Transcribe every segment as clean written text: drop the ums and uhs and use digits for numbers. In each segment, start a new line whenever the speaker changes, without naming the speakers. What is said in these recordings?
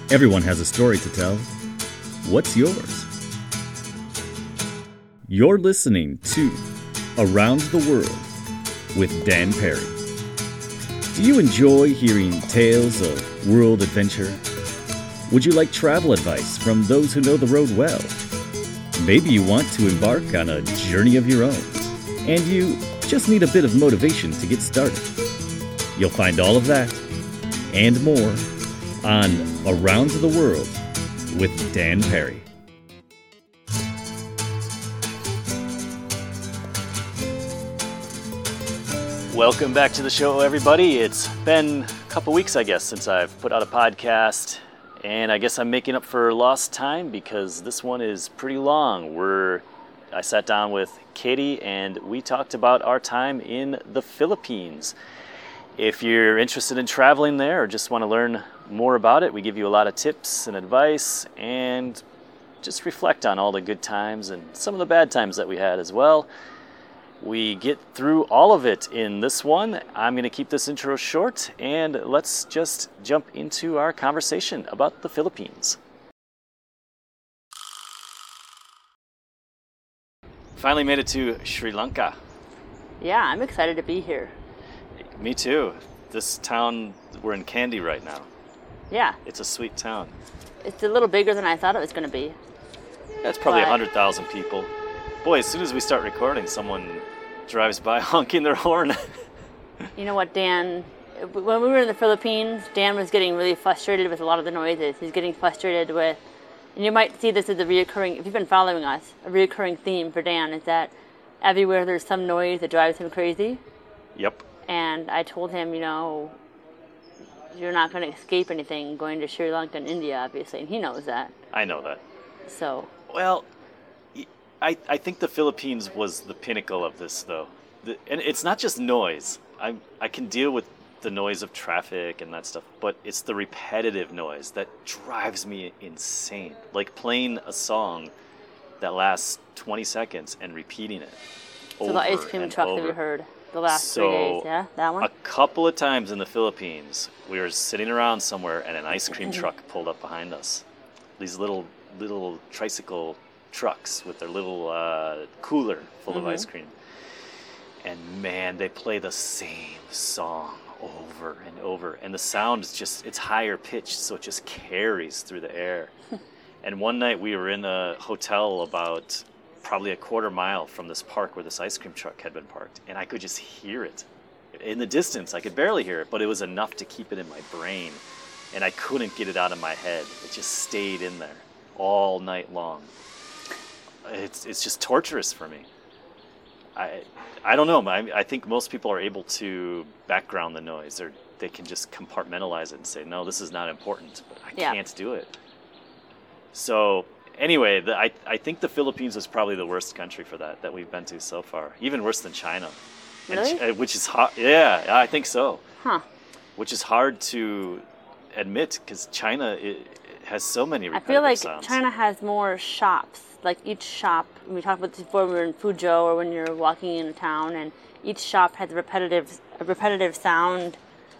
Everyone has a story to tell. What's yours? You're listening to Around the World with Dan Perry. Do you enjoy hearing tales of world adventure? Would you like travel advice from those who know the road well? Maybe you want to embark on a journey of your own, and you just need a bit of motivation to get started. You'll find all of that and more on Around the World with Dan Perry.
Welcome back to the show, everybody. It's been a couple weeks, I guess, since I've put out a podcast, and I guess I'm making up for lost time because this one is pretty long. I sat down with Katie and we talked about our time in the Philippines. If you're interested in traveling there or just want to learn more about it, we give you a lot of tips and advice and just reflect on all the good times and some of the bad times that we had as well. We get through all of it in this one. I'm going to keep this intro short, and let's just jump into our conversation about the Philippines. Finally made it to Sri Lanka.
Yeah, I'm excited to be here.
Me too. This town, we're in Kandy right now.
Yeah.
It's a sweet town.
It's a little bigger than I thought it was going to be.
That's probably 100,000 people. Boy, as soon as we start recording, someone drives by honking their horn.
You know what, Dan? When we were in the Philippines, Dan was getting really frustrated with a lot of the noises. He's getting frustrated with, and you might see this as a reoccurring, if you've been following us, a reoccurring theme for Dan is that everywhere there's some noise that drives him crazy.
Yep.
And I told him, you know, you're not going to escape anything going to Sri Lanka and India, obviously, and he knows that.
I know that.
So.
Well, I think the Philippines was the pinnacle of this, though. And it's not just noise. I can deal with the noise of traffic and that stuff, but it's the repetitive noise that drives me insane. Like playing a song that lasts 20 seconds and repeating it over.
So the ice cream truck that we heard the last 3 days, yeah? That one?
A couple of times in the Philippines, we were sitting around somewhere and an ice cream truck pulled up behind us. These little tricycle trucks with their little cooler full of ice cream. And man, they play the same song over and over. And the sound is just, it's higher pitched, so it just carries through the air. And one night we were in a hotel about probably a quarter mile from this park where this ice cream truck had been parked. And I could just hear it. In the distance, I could barely hear it, but it was enough to keep it in my brain. And I couldn't get it out of my head. It just stayed in there all night long. It's just torturous for me. I don't know. I think most people are able to background the noise, or they can just compartmentalize it and say, no, this is not important, but I can't do it. So anyway, I think the Philippines is probably the worst country for that we've been to so far. Even worse than China.
Really?
Which is hard. Yeah, I think so.
Huh.
Which is hard to admit because China has so many repetitive
I feel like
sounds.
China has more shops. Like each shop, we talked about this before, we were in Fuzhou or when you're walking in a town, and each shop has a repetitive sound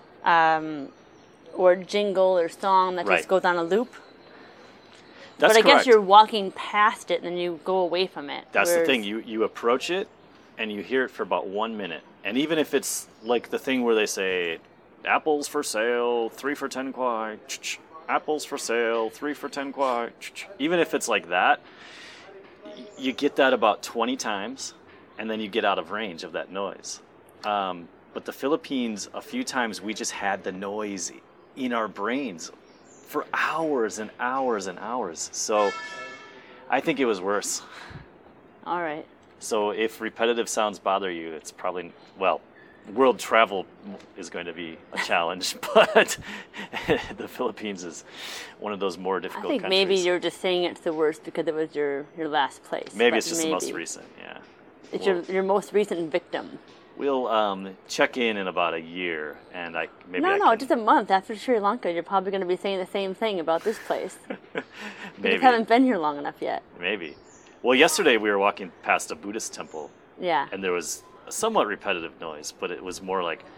or jingle or song that just goes on a loop.
That's
but I
correct.
guess you're walking past it and then you go away from it.
That's the thing. You approach it and you hear it for about 1 minute. And even if it's like the thing where they say, apples for sale, 3 for 10 kwai, apples for sale, 3 for 10 kwai, even if it's like that, you get that about 20 times, and then you get out of range of that noise. But the Philippines, a few times we just had the noise in our brains for hours and hours and hours. So I think it was worse.
All right.
So if repetitive sounds bother you, it's probably, well, world travel is going to be a challenge, but the Philippines is one of those more difficult countries.
I think maybe you're just saying it's the worst because it was your last place.
Maybe it's just the most recent, yeah.
It's your most recent victim.
We'll check in about a year, and
just a month after Sri Lanka. You're probably going to be saying the same thing about this place.
Maybe.
You just haven't been here long enough yet.
Maybe. Well, yesterday we were walking past a Buddhist temple.
Yeah.
And there was somewhat repetitive noise, but it was more like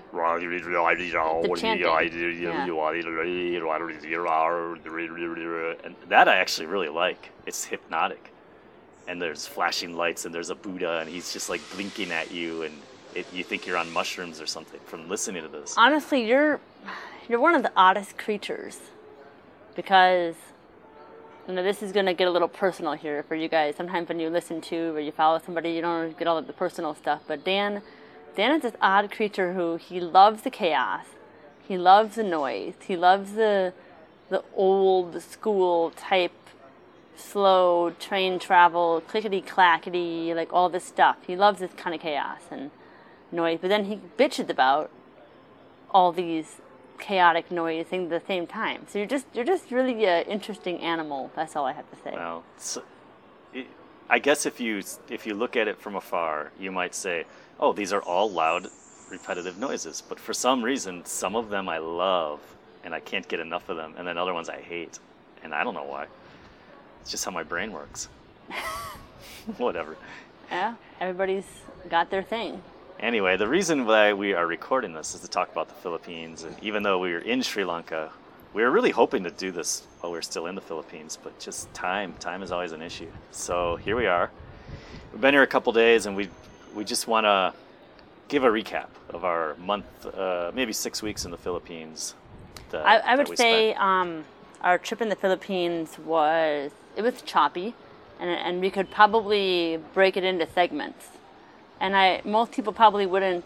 and that I actually really like. It's hypnotic, and there's flashing lights, and there's a Buddha, and he's just like blinking at you, and you think you're on mushrooms or something from listening to this.
Honestly, you're one of the oddest creatures, because this is going to get a little personal here for you guys. Sometimes when you listen to or you follow somebody, you don't get all of the personal stuff. But Dan is this odd creature who he loves the chaos. He loves the noise. He loves the old school type, slow train travel, clickety clackety, like all this stuff. He loves this kind of chaos and noise. But then he bitches about all these chaotic noise things at the same time. So you're just really an interesting animal. That's all I have to say.
Well, I guess if you look at it from afar, you might say, "Oh, these are all loud, repetitive noises." But for some reason, some of them I love, and I can't get enough of them, and then other ones I hate, and I don't know why. It's just how my brain works. Whatever.
Yeah, everybody's got their thing.
Anyway, the reason why we are recording this is to talk about the Philippines. And even though we were in Sri Lanka, we were really hoping to do this while we were still in the Philippines, but just time is always an issue. So here we are. We've been here a couple days, and we just want to give a recap of our month, maybe 6 weeks in the Philippines.
I would say our trip in the Philippines was choppy, and we could probably break it into segments. And most people probably wouldn't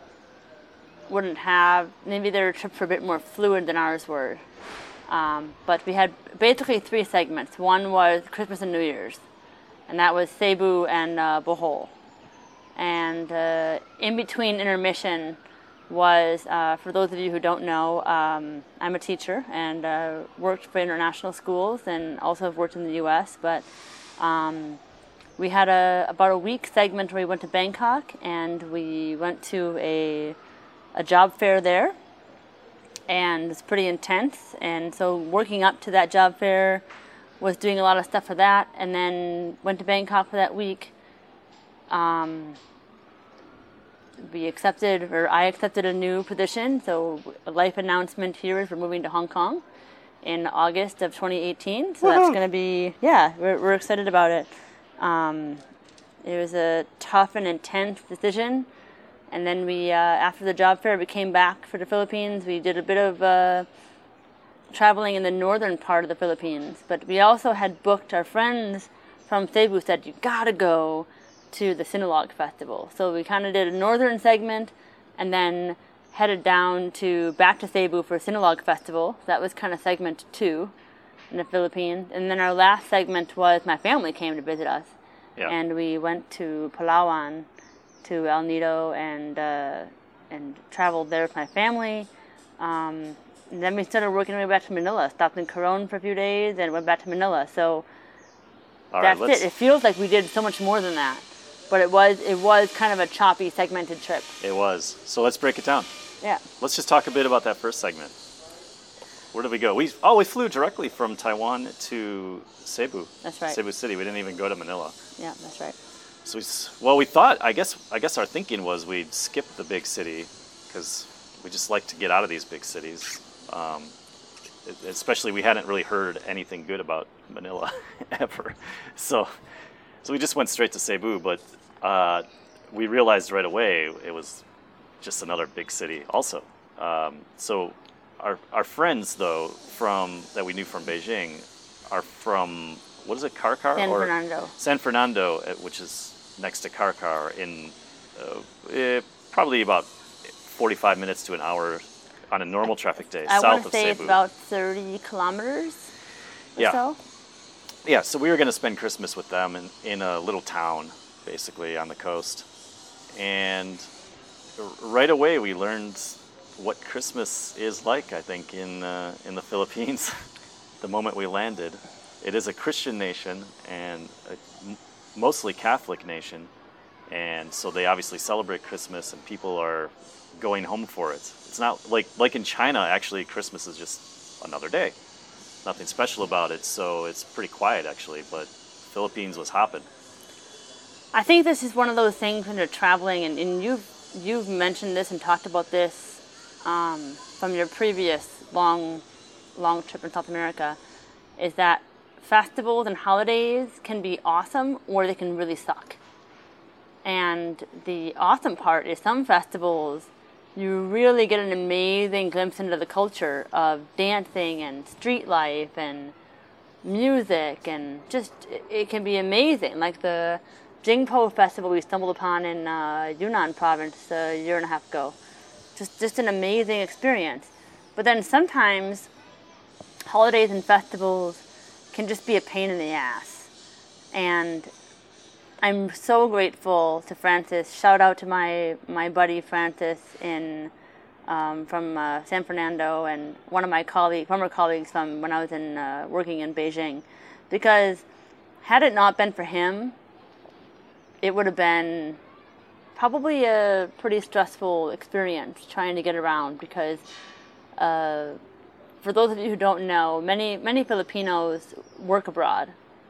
have, maybe their trips were a bit more fluid than ours were. But we had basically 3 segments. One was Christmas and New Year's, and that was Cebu and Bohol. And in between intermission was, for those of you who don't know, I'm a teacher and worked for international schools and also have worked in the U.S., but we had about a week segment where we went to Bangkok, and we went to a job fair there, and it's pretty intense. And so working up to that job fair was doing a lot of stuff for that, and then went to Bangkok for that week. I accepted a new position, so a life announcement here is we're moving to Hong Kong in August of 2018. So that's going to be, we're excited about it. It was a tough and intense decision, and then we, after the job fair, we came back for the Philippines. We did a bit of traveling in the northern part of the Philippines, but we also had booked, our friends from Cebu said, "You gotta go to the Sinulog Festival." So we kind of did a northern segment, and then headed back to Cebu for Sinulog Festival. That was kind of segment 2. In the Philippines. And then our last segment was my family came to visit us. Yeah. And we went to Palawan, to El Nido, and traveled there with my family. And then we started working our way back to Manila. Stopped in Coron for a few days and went back to Manila. So that's it. It feels like we did so much more than that. But it was kind of a choppy, segmented trip.
It was. So let's break it down.
Yeah.
Let's just talk a bit about that first segment. Where did we go? We flew directly from Taiwan to Cebu.
That's right.
Cebu City. We didn't even go to Manila.
Yeah, that's right.
So we thought, I guess our thinking was we'd skip the big city because we just like to get out of these big cities. Especially we hadn't really heard anything good about Manila ever. So we just went straight to Cebu, but we realized right away it was just another big city also. So our friends, though, that we knew from Beijing, are from, what is it, Carcar? San Fernando, which is next to Carcar, in probably about 45 minutes to an hour on a normal traffic day, south of Cebu.
I want to say it's about 30 kilometers or so.
Yeah, so we were going to spend Christmas with them in a little town, basically, on the coast. And right away we learned what Christmas is like, I think, in the Philippines. The moment we landed, it is a Christian nation and a mostly Catholic nation, and so they obviously celebrate Christmas, and people are going home for it. It's not like in China. Actually, Christmas is just another day. Nothing special about it, so it's pretty quiet actually. But Philippines was hopping.
I think this is one of those things when you're traveling, and you've mentioned this and talked about this from your previous long trip in South America, is that festivals and holidays can be awesome or they can really suck. And the awesome part is some festivals, you really get an amazing glimpse into the culture of dancing and street life and music, and just it can be amazing. Like the Jingpo Festival we stumbled upon in Yunnan province a year and a half ago. Just an amazing experience. But then sometimes holidays and festivals can just be a pain in the ass. And I'm so grateful to Francis. Shout out to my buddy Francis from San Fernando, and one of my former colleagues from when I was working in Beijing. Because had it not been for him, it would have been probably a pretty stressful experience trying to get around, because for those of you who don't know, many Filipinos work abroad.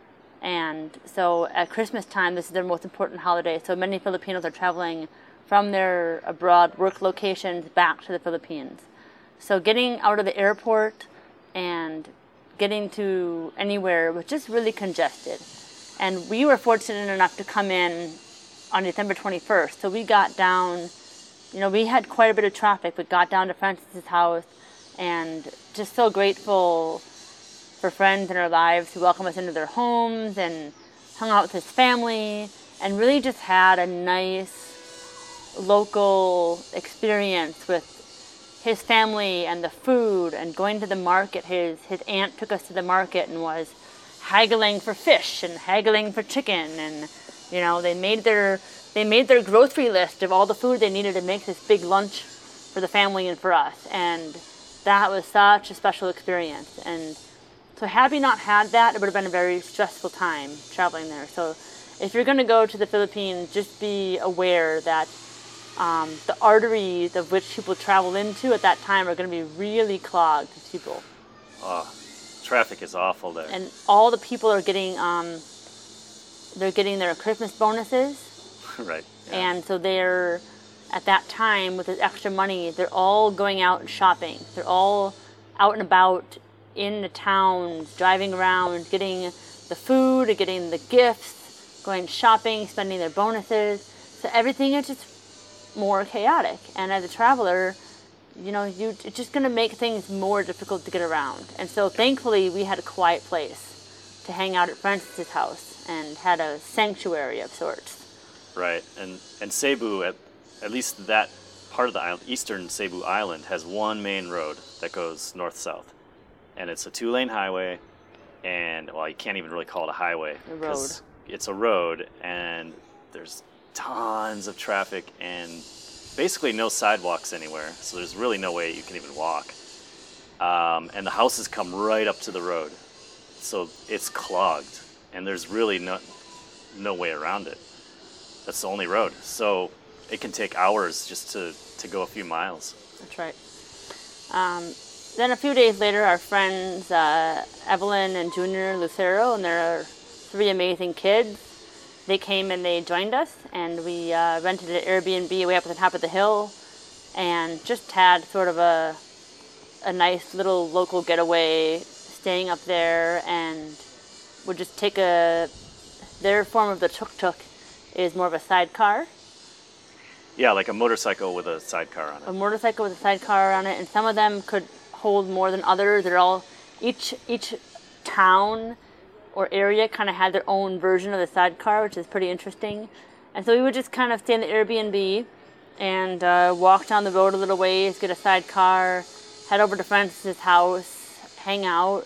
And so at Christmas time, this is their most important holiday. So many Filipinos are traveling from their abroad work locations back to the Philippines. So getting out of the airport and getting to anywhere was just really congested. And we were fortunate enough to come in on December 21st. So we got down, we had quite a bit of traffic, but got down to Francis's house, and just so grateful for friends in our lives who welcomed us into their homes and hung out with his family, and really just had a nice local experience with his family and the food and going to the market. His aunt took us to the market and was haggling for fish and haggling for chicken, and they made their grocery list of all the food they needed to make this big lunch for the family and for us. And that was such a special experience. And so had we not had that, it would have been a very stressful time traveling there. So if you're going to go to the Philippines, just be aware that the arteries of which people travel into at that time are going to be really clogged with people.
Traffic is awful there.
And all the people are getting, they're getting their Christmas bonuses.
Right. Yeah.
And so they're, at that time, with this extra money, they're all going out and shopping. They're all out and about in the towns, driving around, getting the food, getting the gifts, going shopping, spending their bonuses. So everything is just more chaotic. And as a traveler, it's just going to make things more difficult to get around. And so thankfully we had a quiet place to hang out at Francis's house and had a sanctuary of sorts.
Right. And Cebu, at least that part of the island, eastern Cebu Island, has one main road that goes north-south. And it's a 2-lane highway, and, well, you can't even really call it a highway.
A road.
It's a road, and there's tons of traffic and basically no sidewalks anywhere, so there's really no way you can even walk. And the houses come right up to the road, so it's clogged, and there's really no way around it. That's the only road. So it can take hours just to go a few miles.
That's right. Then a few days later, our friends Evelyn and Junior Lucero and their 3 amazing kids, they came and they joined us, and we rented an Airbnb way up at the top of the hill and just had sort of a nice little local getaway, staying up there, and would just take their form of the tuk-tuk is more of a sidecar.
Yeah, like a motorcycle with a sidecar on it.
A motorcycle with a sidecar on it, and some of them could hold more than others. They're all, each town or area kind of had their own version of the sidecar, which is pretty interesting. And so we would just kind of stay in the Airbnb and walk down the road a little ways, get a sidecar, head over to Francis's house, hang out.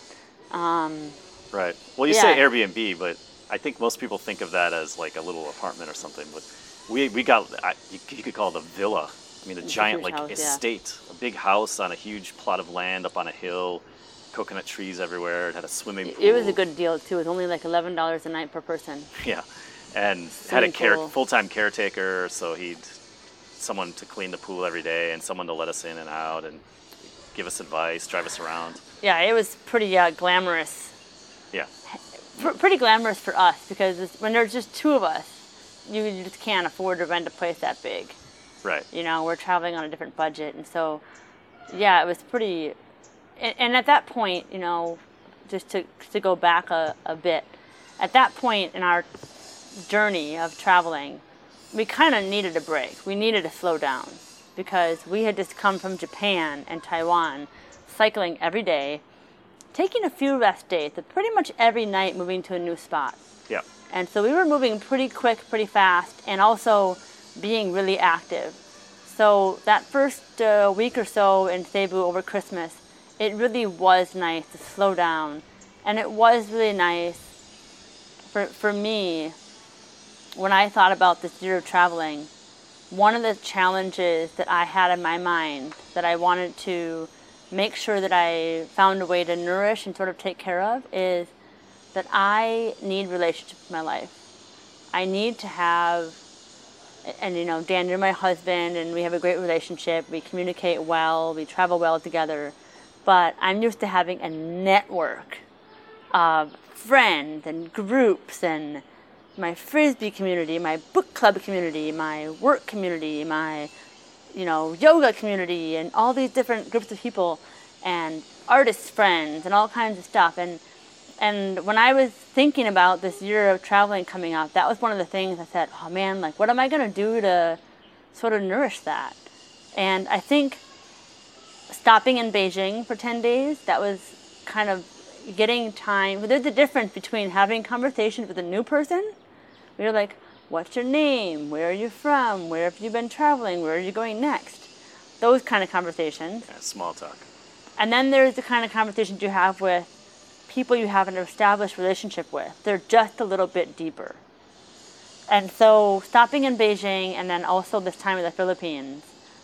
Right. Well, you say Airbnb, but I think most people think of that as like a little apartment or something. But we got, you could call it a villa. I mean, a giant like
house,
estate, a big house on a huge plot of land up on a hill, coconut trees everywhere. It had a swimming pool.
It was a good deal too. It was only like $11 a night per person.
Yeah, and had a full-time caretaker, so someone to clean the pool every day and someone to let us in and out and give us advice, drive us around.
Yeah, it was pretty glamorous.
Yeah.
Pretty glamorous for us, because when there's just 2 of us, you just can't afford to rent a place that big.
Right.
You know, we're traveling on a different budget, and so, yeah, it was pretty. And at that point, you know, just to go back a bit, at that point in our journey of traveling, we kind of needed a break. We needed to slow down because we had just come from Japan and Taiwan, cycling every day, taking a few rest days, but pretty much every night moving to a new spot.
Yeah.
And so we were moving pretty quick, pretty fast, and also being really active. So that first week or so in Cebu over Christmas, it really was nice to slow down. And it was really nice for me, when I thought about this year of traveling, one of the challenges that I had in my mind that I wanted to make sure that I found a way to nourish and sort of take care of is that I need relationships in my life. I need to have, and you know, Dan, you're my husband, and we have a great relationship. We communicate well, we travel well together, but I'm used to having a network of friends and groups and my Frisbee community, my book club community, my work community, my, you know, yoga community, and all these different groups of people, and artist friends, and all kinds of stuff. And when I was thinking about this year of traveling coming up, that was one of the things I said, oh man, like, what am I going to do to sort of nourish that? And I think stopping in Beijing for 10 days, that was kind of getting time. There's a difference between having conversations with a new person. We're like, what's your name? Where are you from? Where have you been traveling? Where are you going next? Those kind of conversations.
Yeah, small talk.
And then there's the kind of conversations you have with people you have an established relationship with. They're just a little bit deeper. And so stopping in Beijing and then also this time in the Philippines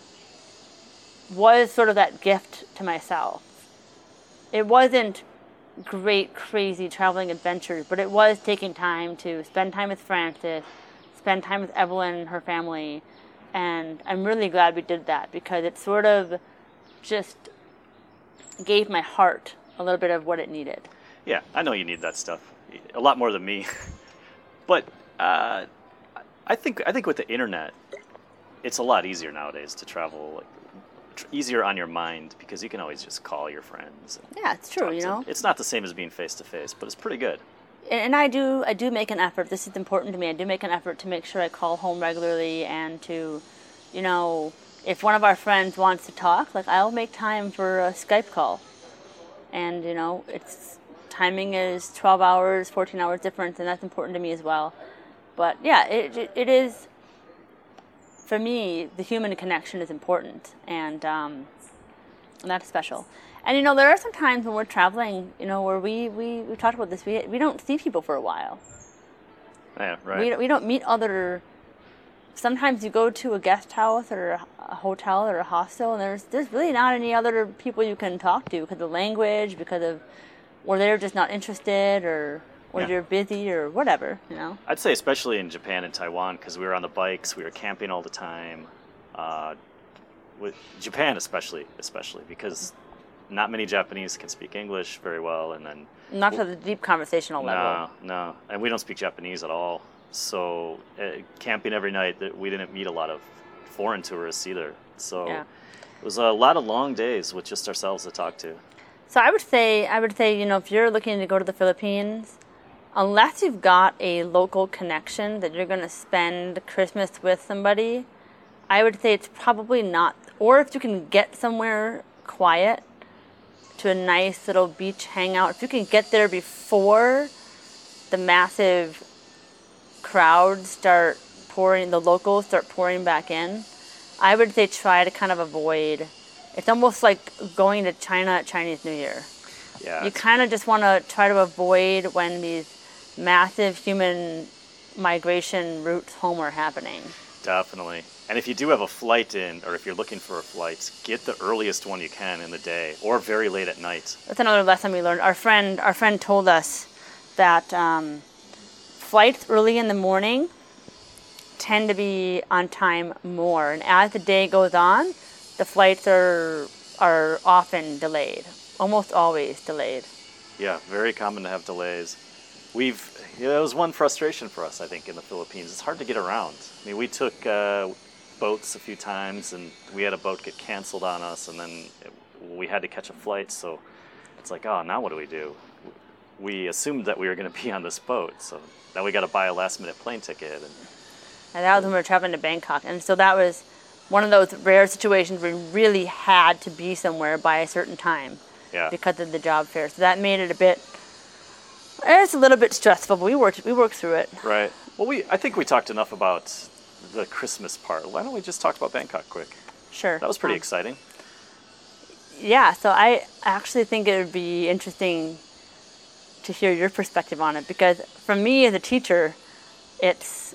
was sort of that gift to myself. It wasn't great, crazy traveling adventures, but it was taking time to spend time with Frances, spend time with Evelyn and her family, and I'm really glad we did that because it sort of just gave my heart a little bit of what it needed.
Yeah, I know you need that stuff a lot more than me, but I think with the internet, it's a lot easier nowadays to travel. Like, easier on your mind because you can always just call your friends.
Yeah, it's true, you know.
It's not the same as being face to face, but it's pretty good.
And I do make an effort. This is important to me. I do make an effort to make sure I call home regularly and to, you know, if one of our friends wants to talk, like I'll make time for a Skype call. And, you know, it's timing is 12 hours, 14 hours difference, and that's important to me as well. But yeah, it is. For me, the human connection is important, and that's special. And, you know, there are some times when we're traveling, you know, where we talked about this, we don't see people for a while.
Yeah, right.
We don't meet other, sometimes you go to a guest house or a hotel or a hostel, and there's really not any other people you can talk to because of language, because of, or they're just not interested, or you're busy or whatever, you know.
I'd say especially in Japan and Taiwan because we were on the bikes, we were camping all the time. With Japan especially because not many Japanese can speak English very well, and then
not to the deep conversational level.
No, and we don't speak Japanese at all. So camping every night, we didn't meet a lot of foreign tourists either. So it was a lot of long days with just ourselves to talk to.
So I would say, you know, if you're looking to go to the Philippines, unless you've got a local connection that you're going to spend Christmas with somebody, I would say it's probably not. Or if you can get somewhere quiet to a nice little beach hangout, if you can get there before the massive crowds start pouring, the locals start pouring back in, I would say try to kind of avoid. It's almost like going to China at Chinese New Year.
Yeah.
You kind of just want to try to avoid when these massive human migration routes home are happening.
Definitely. And if you do have a flight in, or if you're looking for a flight, get the earliest one you can in the day, or very late at night.
That's another lesson we learned. Our friend told us that flights early in the morning tend to be on time more, and as the day goes on, the flights are often delayed, almost always delayed.
Yeah, very common to have delays. That was one frustration for us, I think, in the Philippines. It's hard to get around. I mean, we took boats a few times, and we had a boat get canceled on us, and then we had to catch a flight. So it's like, oh, now what do we do? We assumed that we were going to be on this boat, so now we got to buy a last-minute plane ticket.
And that was when we were traveling to Bangkok, and so that was one of those rare situations where we really had to be somewhere by a certain time because of the job fair. So that made it it's a little bit stressful, but we worked through it.
Right. Well, I think we talked enough about the Christmas part. Why don't we just talk about Bangkok quick?
Sure.
That was pretty exciting.
Yeah, so I actually think it would be interesting to hear your perspective on it, because for me as a teacher, it's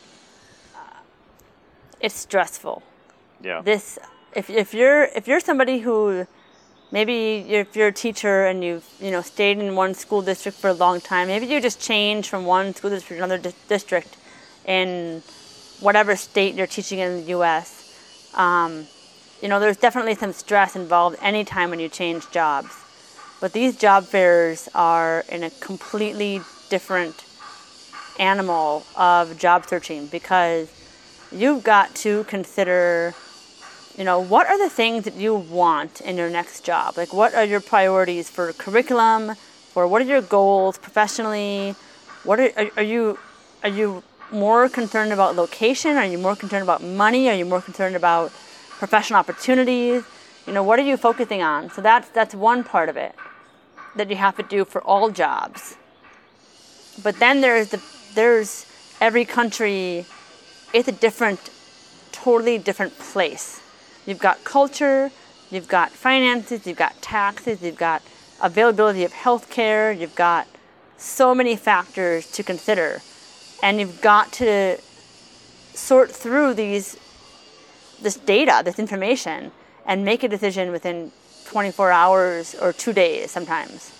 stressful.
Yeah.
If you're somebody who maybe if you're a teacher and you've stayed in one school district for a long time, maybe you just change from one school district to another district in whatever state you're teaching in the U.S. There's definitely some stress involved anytime when you change jobs. But these job fairs are in a completely different animal of job searching, because you've got to consider, what are the things that you want in your next job? Like, what are your priorities for curriculum? Or what are your goals professionally? Are you more concerned about location? Are you more concerned about money? Are you more concerned about professional opportunities? What are you focusing on? So that's one part of it that you have to do for all jobs. But then there's every country. It's a totally different place. You've got culture, you've got finances, you've got taxes, you've got availability of health care, you've got so many factors to consider. And you've got to sort through this data, this information, and make a decision within 24 hours or 2 days sometimes.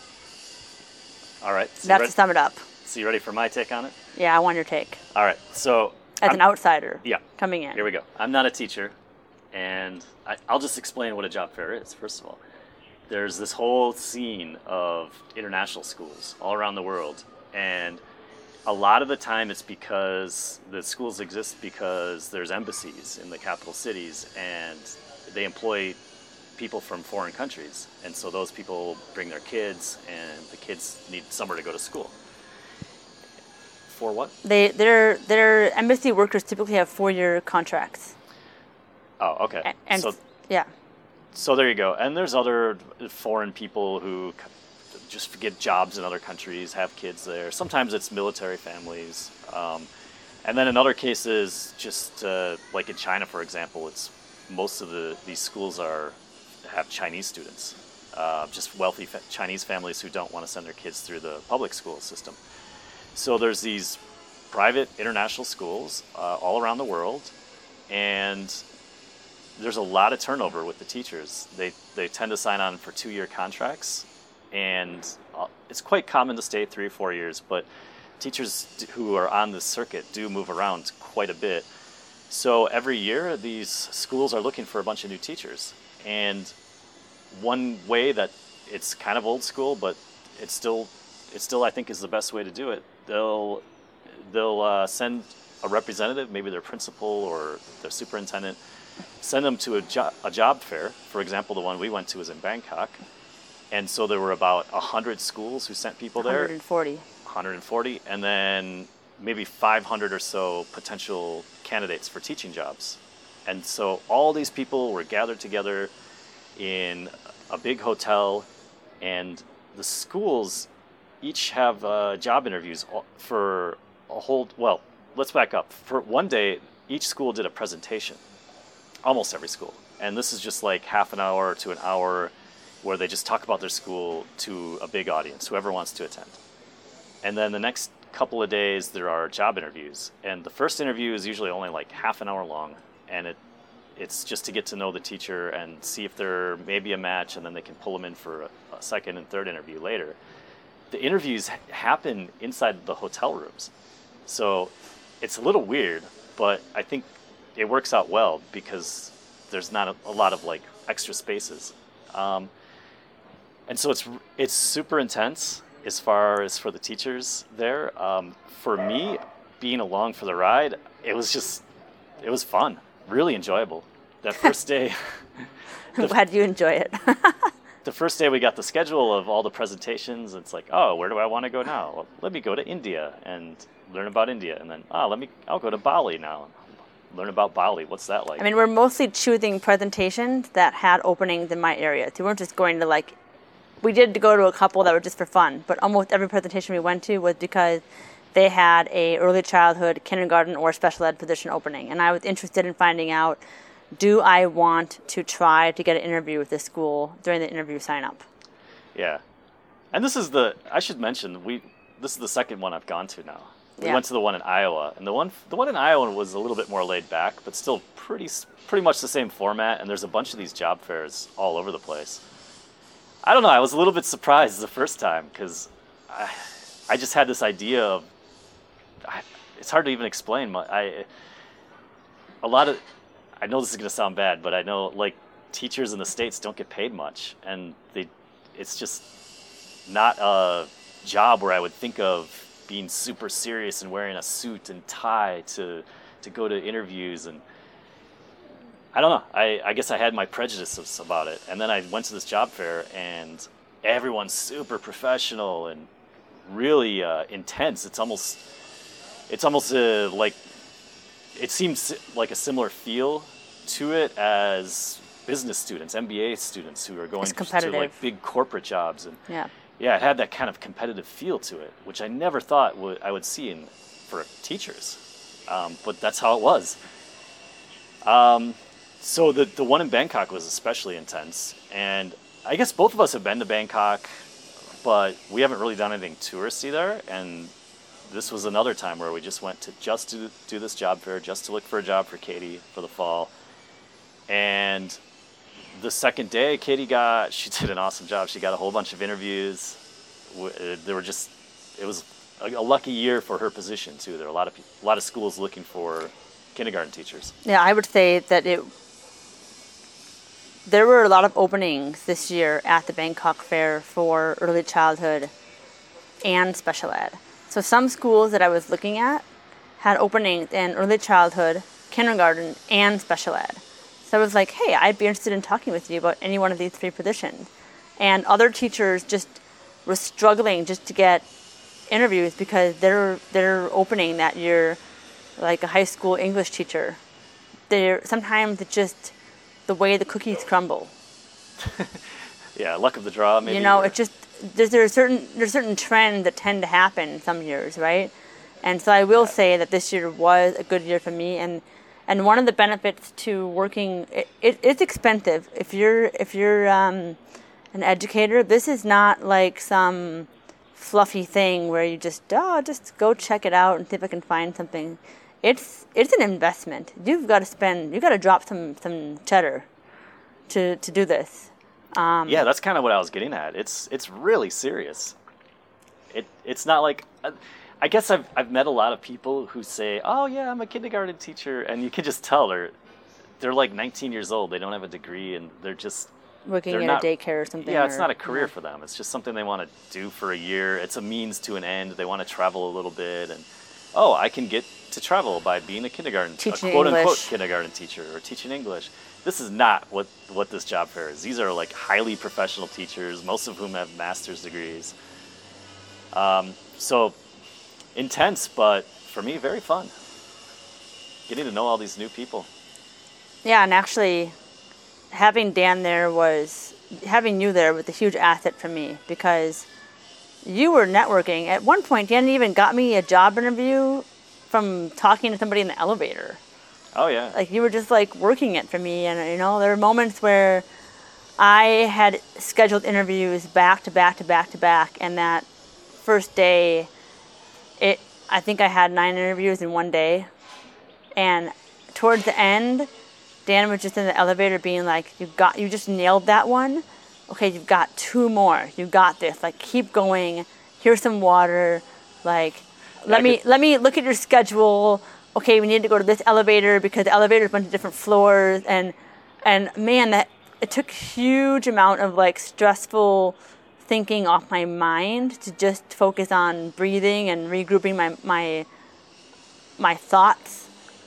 All right.
That's to sum it up.
So you ready for my take on it?
Yeah, I want your take.
All right. So
as an outsider coming in.
Here we go. I'm not a teacher, and I'll just explain what a job fair is, first of all. There's this whole scene of international schools all around the world, and a lot of the time it's because the schools exist because there's embassies in the capital cities, and they employ people from foreign countries, and so those people bring their kids, and the kids need somewhere to go to school. For what?
Their embassy workers typically have 4-year contracts.
Oh, okay.
So
there you go. And there's other foreign people who just get jobs in other countries, have kids there. Sometimes it's military families. And then in other cases, just like in China, for example, it's most of these schools have Chinese students, just wealthy Chinese families who don't want to send their kids through the public school system. So there's these private international schools all around the world, and there's a lot of turnover with the teachers. They tend to sign on for 2-year contracts, and it's quite common to stay 3 or 4 years, but teachers who are on this circuit do move around quite a bit. So every year, these schools are looking for a bunch of new teachers. And one way that it's kind of old school, but it still I think is the best way to do it. They'll send a representative, maybe their principal or their superintendent, send them to a job fair. For example, the one we went to was in Bangkok. And so there were about 100 schools who sent people there. 140, and then maybe 500 or so potential candidates for teaching jobs. And so all these people were gathered together in a big hotel, and the schools each have job interviews for let's back up. For one day, each school did a presentation, almost every school. And this is just like half an hour to an hour where they just talk about their school to a big audience, whoever wants to attend. And then the next couple of days, there are job interviews. And the first interview is usually only like half an hour long, and it's just to get to know the teacher and see if there may be a match, and then they can pull them in for a second and third interview later. The interviews happen inside the hotel rooms. So it's a little weird, but I think it works out well because there's not a lot of like extra spaces. And so it's super intense. as far as for the teachers there, for me, being along for the ride, it was fun, really enjoyable. That first day,
I'm glad you enjoy it.
the first day we got the schedule of all the presentations. It's like, oh, where do I want to go now? Well, let me go to India and learn about India, and then I'll go to Bali now. Learn about Bali. What's that like?
I mean, we're mostly choosing presentations that had openings in my area. So we weren't just going to we did go to a couple that were just for fun, but almost every presentation we went to was because they had a early childhood, kindergarten, or special ed position opening. And I was interested in finding out, do I want to try to get an interview with this school during the interview sign up?
Yeah. And I should mention, this is the second one I've gone to now. We went to the one in Iowa, and the one in Iowa was a little bit more laid back, but still pretty much the same format. And there's a bunch of these job fairs all over the place. I don't know. I was a little bit surprised the first time because I just had this idea of it's hard to even explain. I know this is going to sound bad, but I know teachers in the States don't get paid much, and it's just not a job where I would think of being super serious and wearing a suit and tie to go to interviews. And I don't know. I guess I had my prejudices about it. And then I went to this job fair, and everyone's super professional and really intense. It's almost like it seems like a similar feel to it as business students, MBA students who are going to big corporate jobs. And yeah, it had that kind of competitive feel to it, which I never thought I would see for teachers. But that's how it was. So the one in Bangkok was especially intense. And I guess both of us have been to Bangkok, but we haven't really done anything touristy there. And this was another time where we just went to do this job fair, just to look for a job for Katie for the fall. And the second day, she did an awesome job. She got a whole bunch of interviews. It was a lucky year for her position too. There were a lot of schools looking for kindergarten teachers.
Yeah, I would say that there were a lot of openings this year at the Bangkok Fair for early childhood and special ed. So some schools that I was looking at had openings in early childhood, kindergarten, and special ed. So I was like, hey, I'd be interested in talking with you about any one of these three positions. And other teachers just were struggling just to get interviews because they're opening that year, like a high school English teacher. Sometimes it's just the way the cookies crumble.
Yeah, luck of the draw, maybe.
It's just there's certain trends that tend to happen some years, right? And so I will say that this year was a good year for me, and one of the benefits to working, it's expensive. If you're an educator, this is not like some fluffy thing where you just go check it out and see if I can find something. It's an investment. You've got to drop some cheddar to do this.
Yeah, that's kind of what I was getting at. It's really serious. It's not like I guess I've met a lot of people who say, "Oh yeah, I'm a kindergarten teacher," and you can just tell they're like 19 years old. They don't have a degree, and they're just
working in a daycare or something.
Yeah, it's not a career for them. It's just something they want to do for a year. It's a means to an end. They want to travel a little bit, and I can get to travel by being a quote-unquote kindergarten teacher or teaching English. This is not what this job fair is. These are like highly professional teachers, most of whom have master's degrees. So intense, but for me, very fun. Getting to know all these new people.
Yeah, and actually having you there was a huge asset for me because you were networking. At one point, Dan even got me a job interview from talking to somebody in the elevator.
Oh, yeah.
Like, you were just, working it for me. And, there were moments where I had scheduled interviews back to back to back to back. And that first day, I think I had 9 interviews in one day. And towards the end, Dan was just in the elevator being like, you just nailed that one. Okay, you've got 2 more. You got this. Keep going. Here's some water. Let me look at your schedule. Okay, we need to go to this elevator because the elevator is a bunch of different floors. And man, it took a huge amount of stressful thinking off my mind to just focus on breathing and regrouping my thoughts.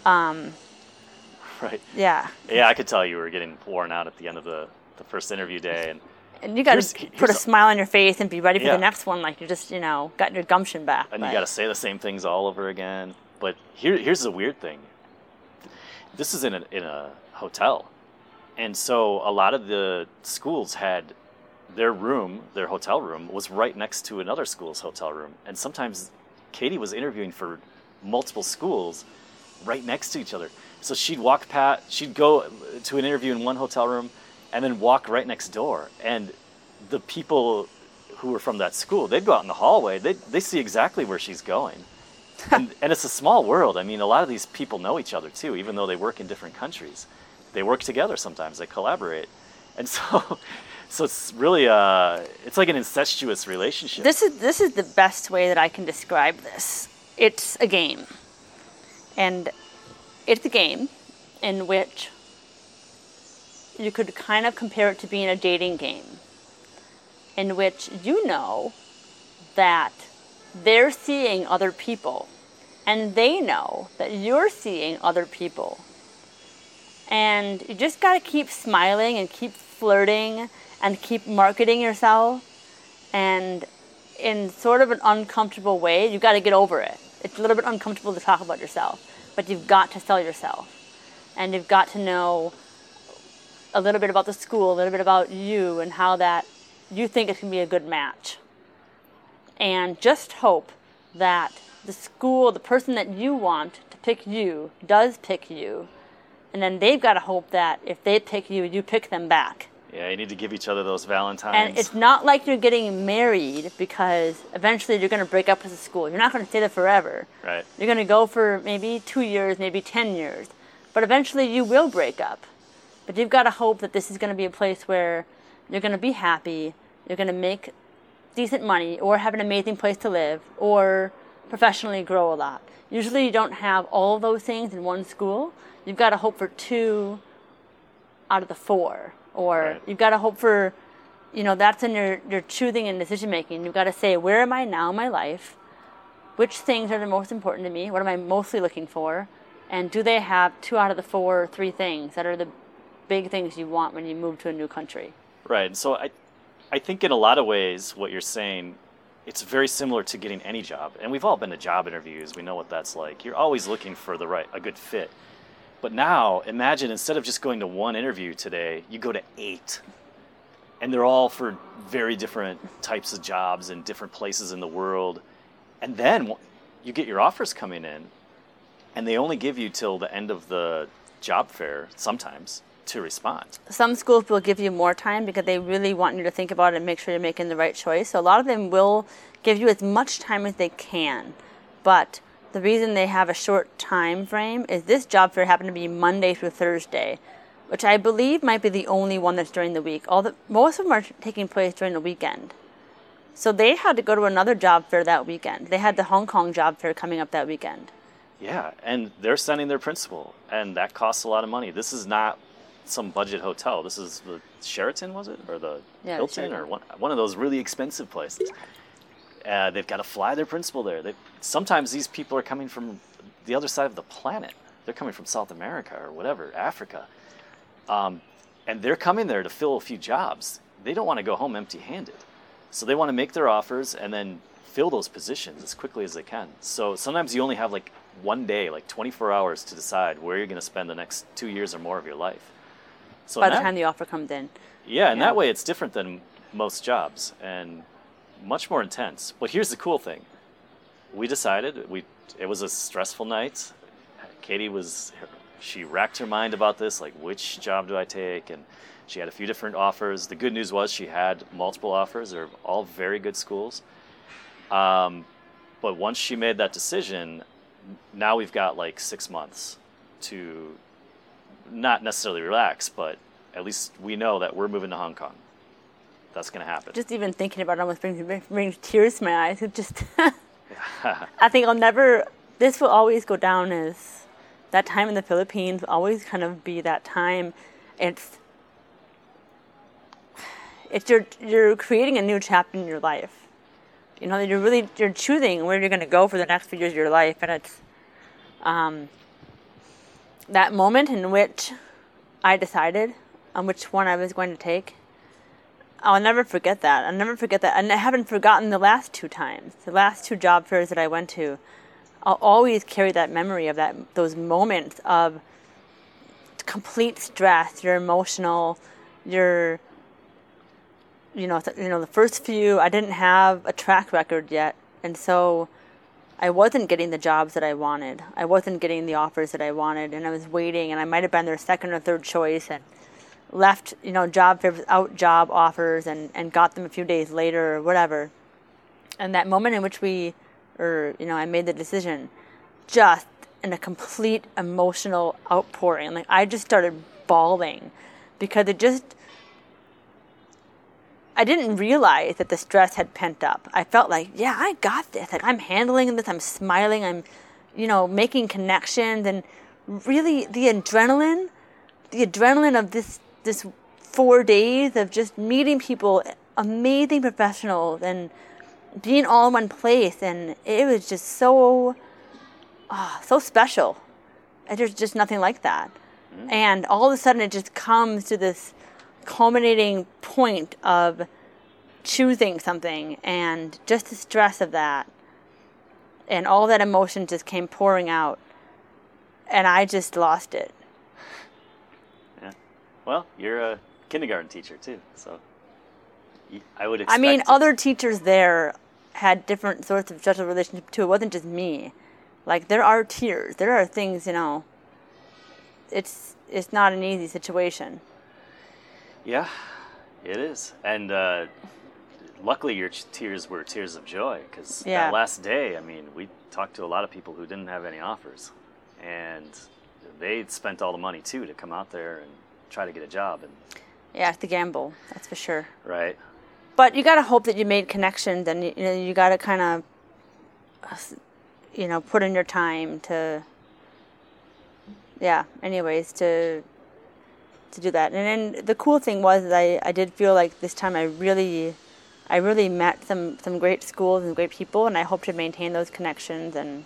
Right.
Yeah.
Yeah, I could tell you were getting worn out at the end of the first interview day,
and you got to put a smile on your face and be ready for
Yeah.
the next one, like you just got your gumption back.
and you got to say the same things all over again. But here's the weird thing. This is in a hotel, and so a lot of the schools had their hotel room was right next to another school's hotel room, and sometimes Katie was interviewing for multiple schools right next to each other. So she'd go to an interview in one hotel room and then walk right next door. And the people who were from that school, they'd go out in the hallway. They see exactly where she's going. And it's a small world. I mean, a lot of these people know each other too, even though they work in different countries. They work together sometimes. They collaborate. And so it's really it's like an incestuous relationship.
This is the best way that I can describe this. It's a game. And it's a game in which you could kind of compare it to being a dating game, in which you know that they're seeing other people and they know that you're seeing other people. And you just got to keep smiling and keep flirting and keep marketing yourself. And in sort of an uncomfortable way, you got to get over it. It's a little bit uncomfortable to talk about yourself, but you've got to sell yourself. And you've got to know a little bit about the school, a little bit about you and how that you think it can be a good match. And just hope that the school, the person that you want to pick you, does pick you. And then they've got to hope that if they pick you, you pick them back.
Yeah, you need to give each other those Valentines.
And it's not like you're getting married because eventually you're going to break up with the school. You're not going to stay there forever.
Right.
You're going to go for maybe 2 years, maybe 10 years. But eventually you will break up. But you've got to hope that this is going to be a place where you're going to be happy, you're going to make decent money, or have an amazing place to live, or professionally grow a lot. Usually you don't have all of those things in one school. You've got to hope for 2 out of the 4. Or
right.
You've got to hope for, that's in your choosing and decision making. You've got to say, where am I now in my life? Which things are the most important to me? What am I mostly looking for? And do they have 2 out of the 4 or 3 things that are the big things you want when you move to a new country?
Right. So I think in a lot of ways what you're saying, it's very similar to getting any job. And we've all been to job interviews. We know what that's like. You're always looking for a good fit. But now, imagine instead of just going to one interview today, you go to 8. And they're all for very different types of jobs in different places in the world. And then you get your offers coming in, and they only give you till the end of the job fair sometimes to respond.
Some schools will give you more time because they really want you to think about it and make sure you're making the right choice. So a lot of them will give you as much time as they can. But the reason they have a short time frame is this job fair happened to be Monday through Thursday, which I believe might be the only one that's during the week. Most of them are taking place during the weekend. So they had to go to another job fair that weekend. They had the Hong Kong job fair coming up that weekend.
Yeah, and they're sending their principal, and that costs a lot of money. This is not some budget hotel. This is the Sheraton, was it? Or the Hilton, or one of those really expensive places. They've got to fly their principal there. Sometimes these people are coming from the other side of the planet. They're coming from South America or whatever, Africa. And they're coming there to fill a few jobs. They don't want to go home empty-handed. So they want to make their offers and then fill those positions as quickly as they can. So sometimes you only have like one day, like 24 hours to decide where you're going to spend the next 2 years or more of your life. So
by the time the offer comes in.
Yeah, and that way it's different than most jobs and much more intense. But here's the cool thing. We decided, it was a stressful night. Katie she racked her mind about this, like which job do I take? And she had a few different offers. The good news was she had multiple offers. They're all very good schools. But once she made that decision, now we've got like 6 months to not necessarily relax, but at least we know that we're moving to Hong Kong. That's going to happen.
Just even thinking about it almost brings tears to my eyes. It just, I think this will always go down as that time in the Philippines will always kind of be that time. it's you're creating a new chapter in your life. You know, you're choosing where you're going to go for the next few years of your life, and it's that moment in which I decided on which one I was going to take. I'll never forget that. I'll never forget that. And I haven't forgotten the last 2 times. The last 2 job fairs that I went to. I'll always carry that memory of those moments of complete stress. You're emotional. You're, the first few, I didn't have a track record yet. And so I wasn't getting the jobs that I wanted. I wasn't getting the offers that I wanted. And I was waiting, and I might have been their second or third choice, and left, job fairs without job offers and got them a few days later or whatever. And that moment in which I made the decision, just in a complete emotional outpouring. Like, I just started bawling because I didn't realize that the stress had pent up. I felt like, yeah, I got this. Like, I'm handling this. I'm smiling. I'm, making connections. And really the adrenaline of this 4 days of just meeting people, amazing professionals, and being all in one place, and it was just so special. And there's just nothing like that. Mm-hmm. And all of a sudden it just comes to this culminating point of choosing something, and just the stress of that, and all that emotion just came pouring out, and I just lost it.
Well, you're a kindergarten teacher too, so I would expect...
other teachers there had different sorts of special relationships too. It wasn't just me. Like, there are tiers. There are things, it's not an easy situation.
Yeah, it is. And luckily your tears were tears of joy, because that last day, we talked to a lot of people who didn't have any offers. And they'd spent all the money too to come out there and try to get a job. And
yeah, it's a gamble, that's for sure.
Right.
But you got to hope that you made connections, and you got to kind of put in your time to do that. And then the cool thing was that I did feel like this time I really met some great schools and great people, and I hope to maintain those connections. And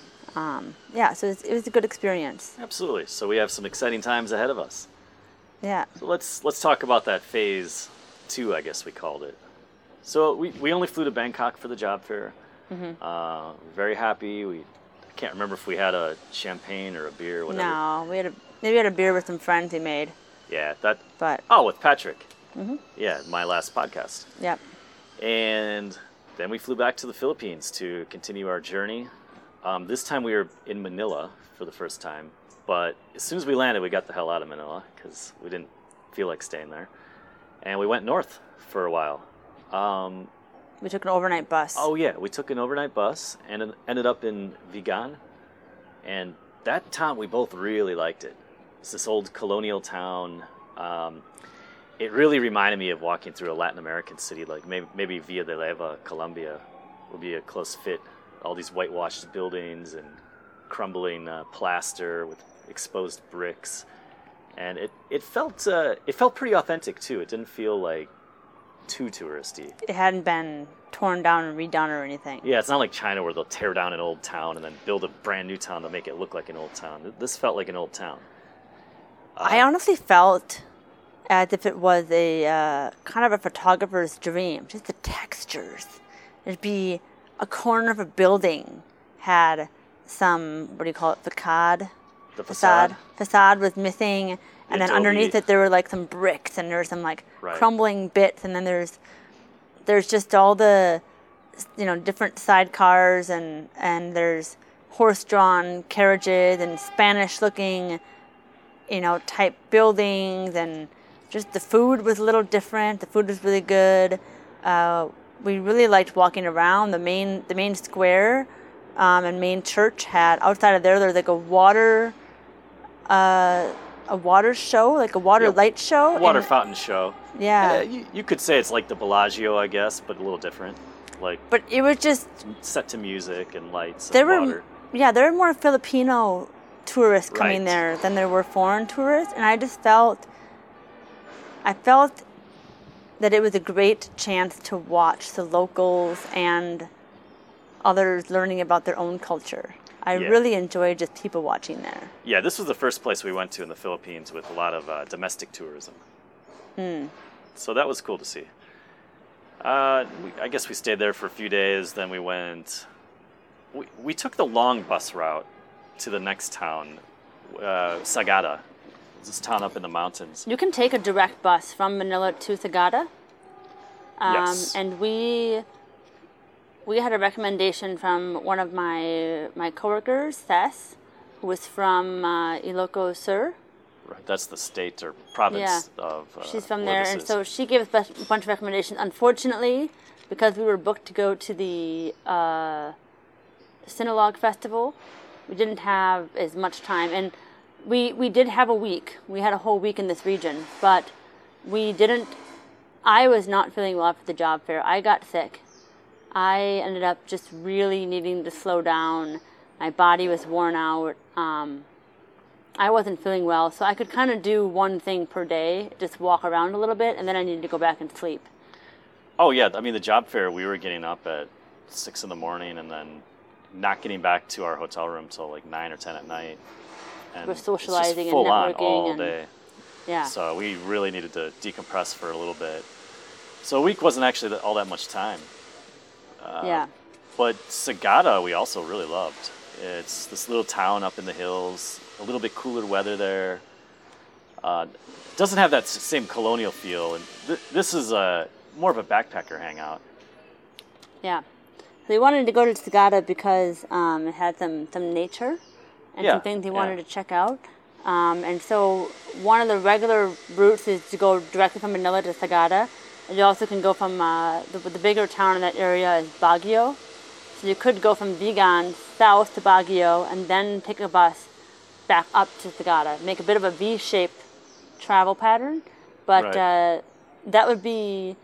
so it was a good experience.
Absolutely. So we have some exciting times ahead of us.
Yeah.
So let's talk about that phase 2, I guess we called it. So we only flew to Bangkok for the job fair. Mm-hmm. Very happy. I can't remember if we had a champagne or a beer or whatever.
No, we had a beer with some friends we made.
Yeah, with Patrick.
Mm-hmm.
Yeah, my last podcast.
Yep.
And then we flew back to the Philippines to continue our journey. This time we were in Manila for the first time. But as soon as we landed, we got the hell out of Manila because we didn't feel like staying there. And we went north for a while.
We took an overnight bus.
Oh, yeah. We took an overnight bus and ended up in Vigan. And that town, we both really liked it. It's this old colonial town. It really reminded me of walking through a Latin American city, like maybe Villa de Leyva, Colombia, would be a close fit. All these whitewashed buildings and crumbling plaster with exposed bricks, and it felt pretty authentic too. It didn't feel like too touristy.
It hadn't been torn down and redone or anything.
Yeah, it's not like China where they'll tear down an old town and then build a brand new town to make it look like an old town. This felt like an old town.
I honestly felt as if it was a kind of a photographer's dream. Just the textures. There'd be a corner of a building had some, what do you call it, facade?
The facade?
Facade was missing, and then underneath it there were like some bricks, and there were some like crumbling bits, and then there's just all the, different sidecars, and there's horse-drawn carriages and Spanish-looking, type buildings, and just the food was a little different. The food was really good. We really liked walking around the main square. And main church had outside of there's like a water show, like a light show,
water fountain show.
Yeah,
you could say it's like the Bellagio, I guess, but a little different.
But it was just
set to music and lights. There were
more Filipino tourists coming there than there were foreign tourists, and I felt that that it was a great chance to watch the locals and others learning about their own culture. I really enjoyed just people watching there.
Yeah, this was the first place we went to in the Philippines with a lot of domestic tourism. So that was cool to see. I guess we stayed there for a few days. Then we went. We took the long bus route to the next town, Sagada. It's this town up in the mountains.
You can take a direct bus from Manila to Sagada.
Yes.
And we had a recommendation from one of my coworkers, Tess, who was from Ilocos Sur.
Right, that's the state or province of.
She's from
where
there,
this
and
is.
so she gave us a bunch of recommendations. Unfortunately, because we were booked to go to the Sinulog Festival, we didn't have as much time, and we did have a week. We had a whole week in this region, but we didn't. I was not feeling well after the job fair. I got sick. I ended up just really needing to slow down. My body was worn out. I wasn't feeling well, so I could kind of do one thing per day, just walk around a little bit, and then I needed to go back and sleep.
Oh yeah, I mean the job fair. We were getting up at 6 in the morning and then not getting back to our hotel room till like 9 or 10 at night. And
We're socializing
it's just full
and
on
networking
all
and-
day.
Yeah.
So we really needed to decompress for a little bit. So a week wasn't actually all that much time.
Yeah.
But Sagada we also really loved. It's this little town up in the hills, a little bit cooler weather there. Doesn't have that same colonial feel, and this is more of a backpacker hangout.
Yeah. So we wanted to go to Sagada because it had some nature and some things we wanted to check out. And so one of the regular routes is to go directly from Manila to Sagada. And you also can go from the bigger town in that area is Baguio. So you could go from Vigan south to Baguio and then take a bus back up to Sagada. Make a bit of a V-shaped travel pattern. But
Right.
that would be,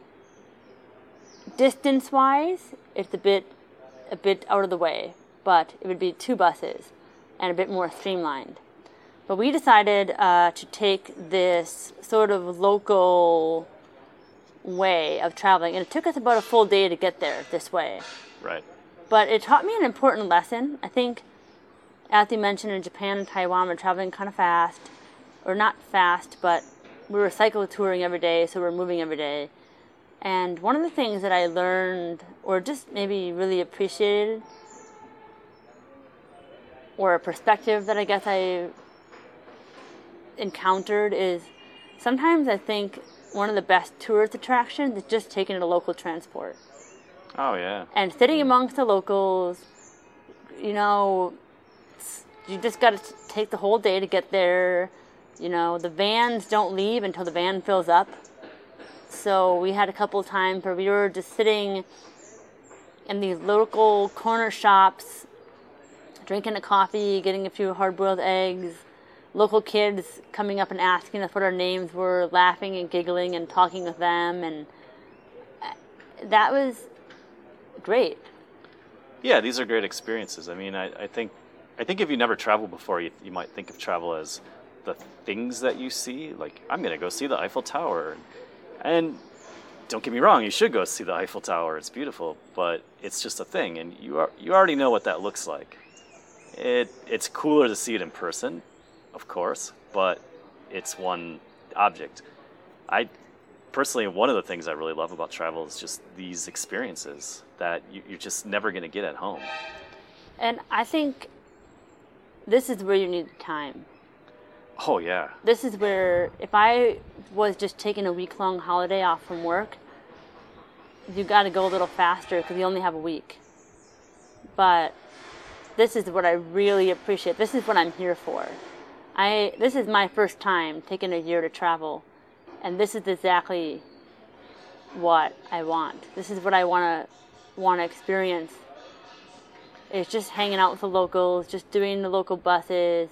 distance-wise, it's a bit out of the way. But it would be 2 buses and a bit more streamlined. But we decided to take this sort of local way of traveling, and it took us about a full day to get there this way.
Right.
But it taught me an important lesson. I think, as you mentioned, in Japan and Taiwan, we're traveling kind of fast, or not fast, but we were cycle touring every day, so we're moving every day. And one of the things that I learned, or just maybe really appreciated, or a perspective that I guess I encountered is sometimes I think one of the best tourist attractions is just taking a local transport.
Oh yeah.
And sitting amongst the locals, you just got to take the whole day to get there. The vans don't leave until the van fills up. So we had a couple of times where we were just sitting in these local corner shops, drinking a coffee, getting a few hard-boiled eggs, local kids coming up and asking us what our names were, laughing and giggling and talking with them, and that was great.
Yeah, these are great experiences. I mean, I think if you never traveled before, you might think of travel as the things that you see. Like, I'm going to go see the Eiffel Tower. And don't get me wrong, you should go see the Eiffel Tower. It's beautiful, but it's just a thing, and you already know what that looks like. It's cooler to see it in person, of course, but it's one object. Personally, one of the things I really love about travel is just these experiences that you're just never going to get at home.
And I think this is where you need time.
Oh, yeah.
This is where, if I was just taking a week-long holiday off from work, you got to go a little faster because you only have a week. But this is what I really appreciate. This is what I'm here for. This is my first time taking a year to travel, and this is exactly what I want. This is what I want to experience. It's just hanging out with the locals, just doing the local buses.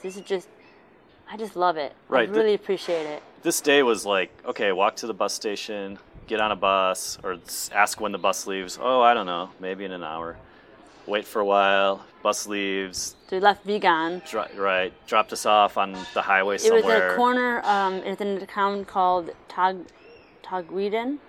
I just love it.
Right.
I really appreciate it.
This day was like, okay, walk to the bus station, get on a bus, or ask when the bus leaves. Oh, I don't know, maybe in an hour. Wait for a while, bus leaves.
So we left Vigan.
Dropped us off on the highway
It
somewhere.
was a corner, it's in a town called Taguiden.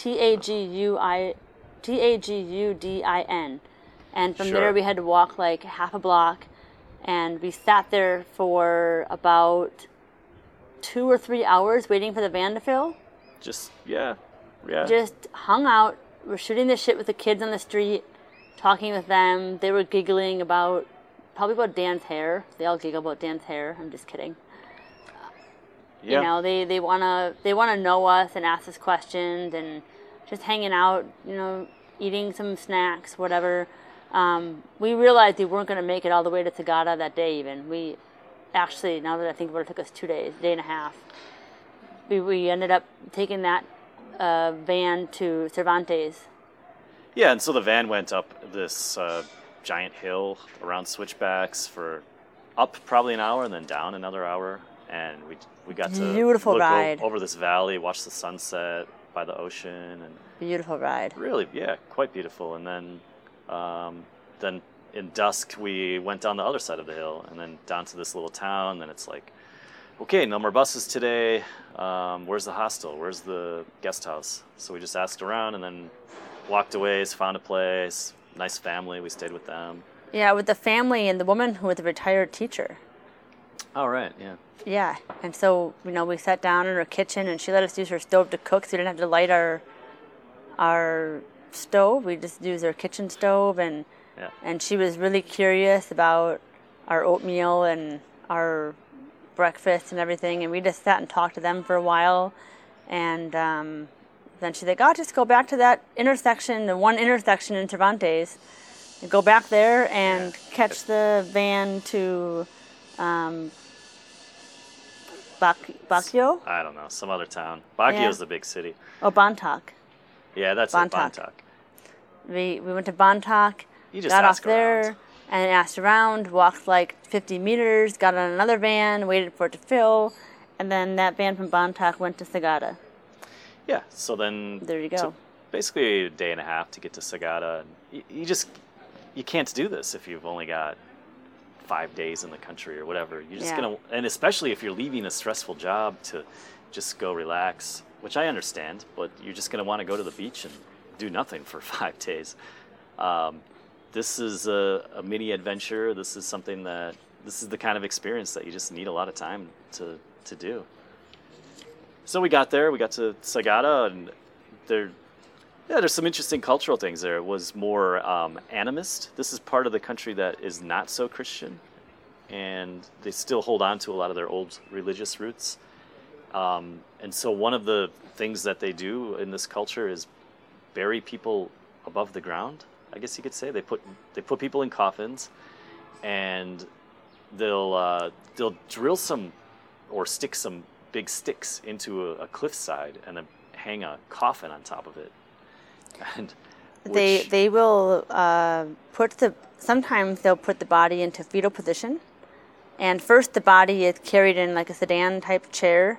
Tagudin. And from
Sure.
there we had to walk like half a block, and we sat there for about 2 or 3 hours waiting for the van to fill.
Just yeah.
Just hung out. We're shooting the shit with the kids on the street, talking with them. They were giggling probably about Dan's hair. They all giggle about Dan's hair. I'm just kidding.
Yeah.
You know, they wanna know us and ask us questions and just hanging out. You know, eating some snacks, whatever. We realized we weren't gonna make it all the way to Sagada that day. Even we actually, now that I think about it, took us 2 days, day and a half. We ended up taking that van to Cervantes.
Yeah, and so the van went up this giant hill around switchbacks for up probably an hour and then down another hour, and we got to
Beautiful
look
ride.
over this valley, watch the sunset by the ocean, and
Beautiful ride.
really, yeah, quite beautiful. And then in dusk we went down the other side of the hill and then down to this little town. Then it's like, okay, no more buses today. Where's the hostel? Where's the guest house? So we just asked around and then walked away, found a place. Nice family. We stayed with them.
Yeah, with the family and the woman who was a retired teacher.
Oh, right, yeah.
Yeah, and so, you know, we sat down in her kitchen and she let us use her stove to cook, so we didn't have to light our stove. We just used her kitchen stove, and she was really curious about our oatmeal and our breakfast and everything, and we just sat and talked to them for a while, and then she's like, "Oh, just go back to that intersection, the one intersection in Cervantes, and go back there and catch the van to Baguio?
I don't know, some other town. Baguio's the big city.
Oh, Bontoc.
Yeah, that's
Bontoc.
it, Bontoc.
We went to Bontoc,
You just
got off
ask
there,
around.
and asked around, walked like 50 meters, got on another van, waited for it to fill, and then that van from Bontoc went to Sagada.
Yeah, so then
There you go.
took basically a day and a half to get to Sagada. And you can't do this if you've only got 5 days in the country or whatever. You're just gonna, and especially if you're leaving a stressful job to just go relax, which I understand, but you're just gonna want to go to the beach and do nothing for 5 days. This is a mini adventure. This is the kind of experience that you just need a lot of time to do. So we got there. We got to Sagada, and there's some interesting cultural things there. It was more animist. This is part of the country that is not so Christian, and they still hold on to a lot of their old religious roots. And so one of the things that they do in this culture is bury people above the ground, I guess you could say. They put people in coffins, and they'll drill some or stick some big sticks into a cliffside and then hang a coffin on top of it. And
They will sometimes they'll put the body into fetal position, and first the body is carried in like a sedan type chair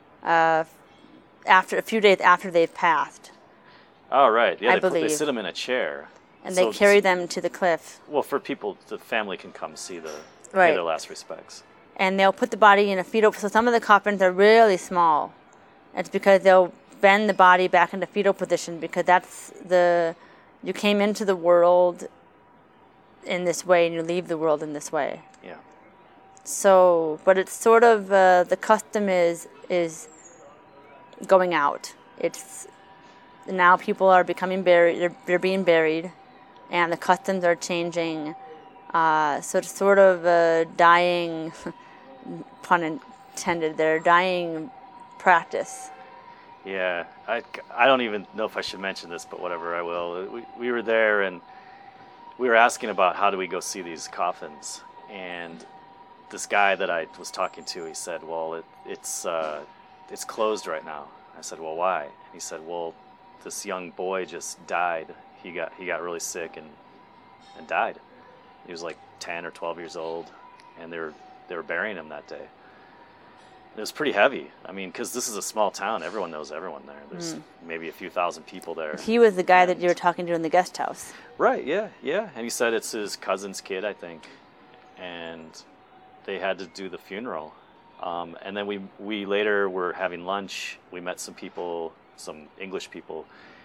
after a few days after they've passed.
Oh, right. Yeah,
I
they
believe.
sit them in a chair.
And
So
they carry them to the cliff.
Well, for people, the family can come see pay
Right.
their last respects.
And they'll put the body in a fetal. So some of the coffins are really small. It's because they'll bend the body back into fetal position, because you came into the world in this way and you leave the world in this way.
Yeah.
So, but it's sort of the custom is going out. It's now people are becoming buried. They're being buried, and the customs are changing. So it's sort of a dying, pun intended, they're dying practice.
Yeah, I don't even know if I should mention this, but whatever, I will. We were there, and we were asking about how do we go see these coffins, and this guy that I was talking to, he said, well, it's closed right now. I said, well, why? He said, well, this young boy just died. He got really sick and died. He was like 10 or 12 years old, and they were burying him that day. It was pretty heavy. I mean, because this is a small town. Everyone knows everyone there. There's maybe a few thousand people there.
He was the guy that you were talking to in the guest house.
Right, yeah. And he said it's his cousin's kid, I think. And they had to do the funeral. And then we later were having lunch. We met some people, some English people.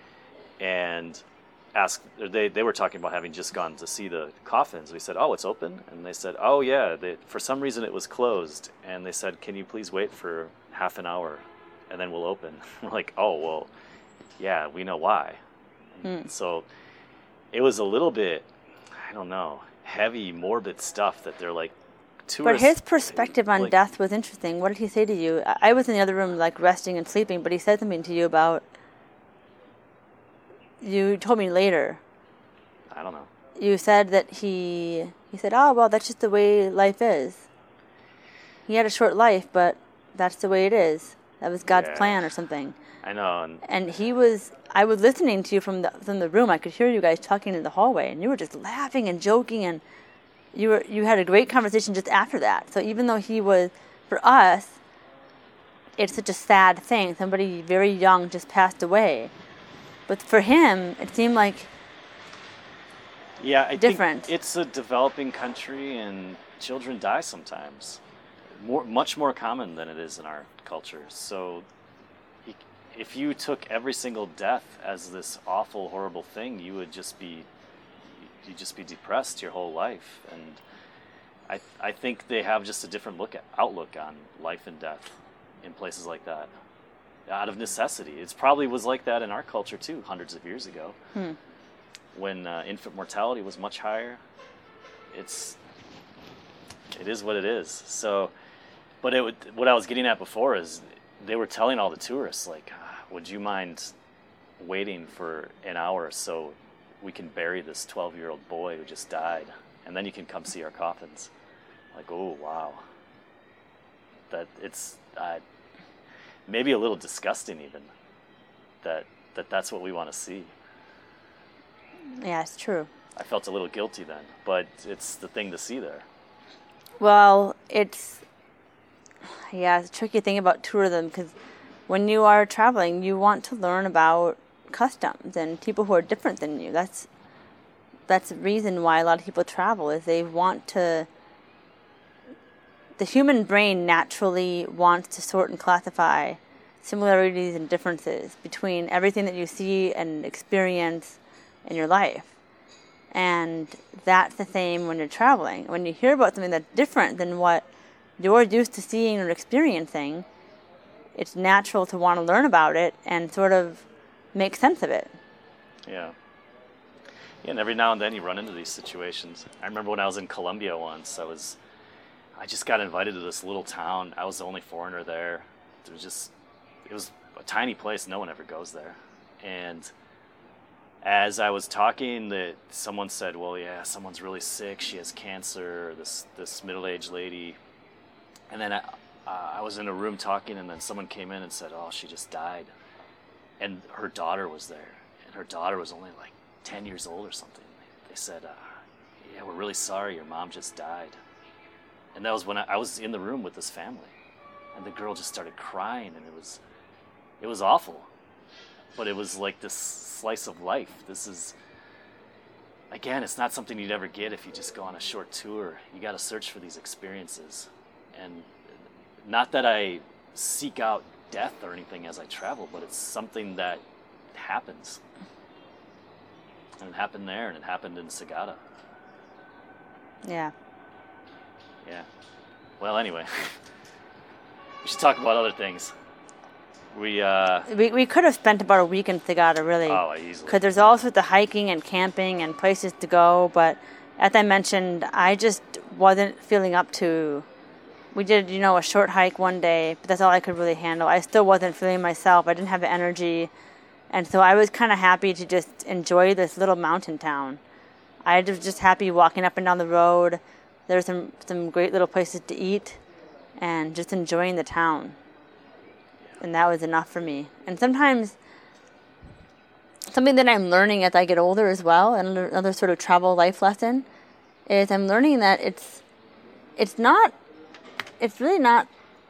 and asked. They were talking about having just gone to see the coffins. We said, "Oh, it's open," and they said, "Oh yeah." For some reason, it was closed, and they said, "Can you please wait for half an hour, and then we'll open?" We're like, "Oh well, yeah, we know why." So it was a little bit, I don't know, heavy, morbid stuff that they're like.
But his perspective on death was interesting. What did he say to you? I was in the other room, like resting and sleeping, but he said something to you about. You told me later.
I don't know.
You said that he said, "Oh well, that's just the way life is." He had a short life, but that's the way it is. That was God's plan or something.
I know.
And I was listening to you from the room. I could hear you guys talking in the hallway, and you were just laughing and joking, and you had a great conversation just after that. So even though he was, for us, it's such a sad thing. Somebody very young just passed away. But for him, it seemed like
I
different.
think it's a developing country, and children die sometimes. Much more common than it is in our culture. So if you took every single death as this awful, horrible thing, you'd just be depressed your whole life. And I think they have just a different outlook on life and death in places like that, out of necessity. It probably was like that in our culture too, hundreds of years ago, when infant mortality was much higher. It is what it is. So, but what I was getting at before is they were telling all the tourists, like, would you mind waiting for an hour so we can bury this 12-year-old boy who just died, and then you can come see our coffins. Like, oh, wow. That it's maybe a little disgusting even, that's what we want to see.
Yeah, it's true.
I felt a little guilty then, but it's the thing to see there.
Well, it's a tricky thing about tourism, because when you are traveling, you want to learn about customs and people who are different than you. That's the reason why a lot of people travel, is they want to. The human brain naturally wants to sort and classify similarities and differences between everything that you see and experience in your life. And that's the same when you're traveling. When you hear about something that's different than what you're used to seeing or experiencing, it's natural to want to learn about it and sort of make sense of it.
Yeah. Yeah, and every now and then you run into these situations. I remember when I was in Colombia once, I just got invited to this little town. I was the only foreigner there. It was a tiny place. No one ever goes there. And as I was talking, someone said, well, yeah, someone's really sick. She has cancer, this middle-aged lady. And then I was in a room talking, and then someone came in and said, oh, she just died. And her daughter was there. And her daughter was only like 10 years old or something. They said, yeah, we're really sorry. Your mom just died. And that was when I was in the room with this family. And the girl just started crying, and it was awful. But it was like this slice of life. This is, again, it's not something you'd ever get if you just go on a short tour. You got to search for these experiences. And not that I seek out death or anything as I travel, but it's something that happens. And it happened there, and it happened in Sagada.
Yeah.
Yeah. Well, anyway, we should talk about other things. We
could have spent about a week in Sagada, really.
Oh, easily.
Because there's all sorts of hiking and camping and places to go, but as I mentioned, I just wasn't feeling up to. We did, a short hike one day, but that's all I could really handle. I still wasn't feeling myself. I didn't have the energy, and so I was kind of happy to just enjoy this little mountain town. I was just happy walking up and down the road. There were some great little places to eat, and just enjoying the town. And that was enough for me. And sometimes, something that I'm learning as I get older as well, and another sort of travel life lesson, is I'm learning that it's really not.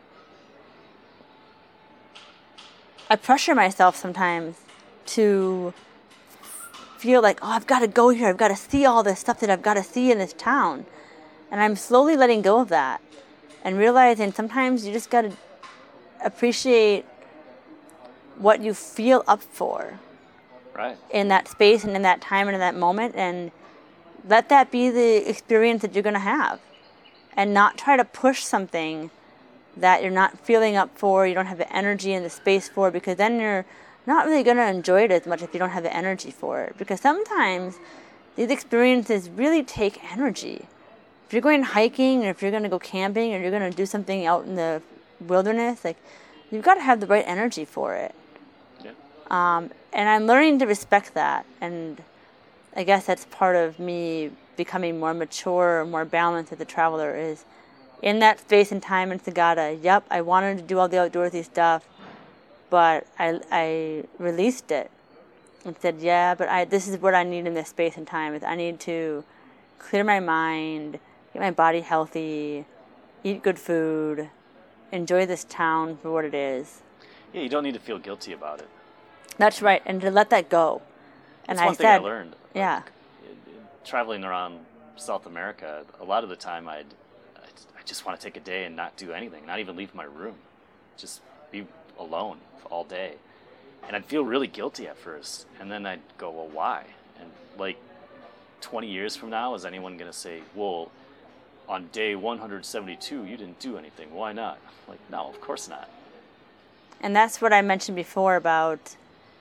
I pressure myself sometimes to feel like, oh, I've got to go here. I've got to see all this stuff that I've got to see in this town. And I'm slowly letting go of that and realizing sometimes you just got to appreciate what you feel up for
Right.
in that space and in that time and in that moment, and let that be the experience that you're going to have, and not try to push something that you're not feeling up for, you don't have the energy and the space for, because then you're not really going to enjoy it as much if you don't have the energy for it. Because sometimes these experiences really take energy. If you're going hiking, or if you're going to go camping, or you're going to do something out in the wilderness, like, you've got to have the right energy for it.
Yeah.
And I'm learning to respect that, and I guess that's part of me becoming more mature, more balanced as a traveler, is in that space and time in Sagada. Yep, I wanted to do all the outdoorsy stuff, but I released it and said, yeah, but this is what I need in this space and time. Is I need to clear my mind, get my body healthy, eat good food, enjoy this town for what it is.
Yeah, you don't need to feel guilty about it.
That's right, and to let that go. And
That's one thing I learned.
Yeah.
Traveling around South America, a lot of the time I just want to take a day and not do anything, not even leave my room, just be alone all day. And I'd feel really guilty at first, and then I'd go, well, why? And like 20 years from now, is anyone going to say, well, on day 172 you didn't do anything, why not? Like, no, of course not.
And that's what I mentioned before about,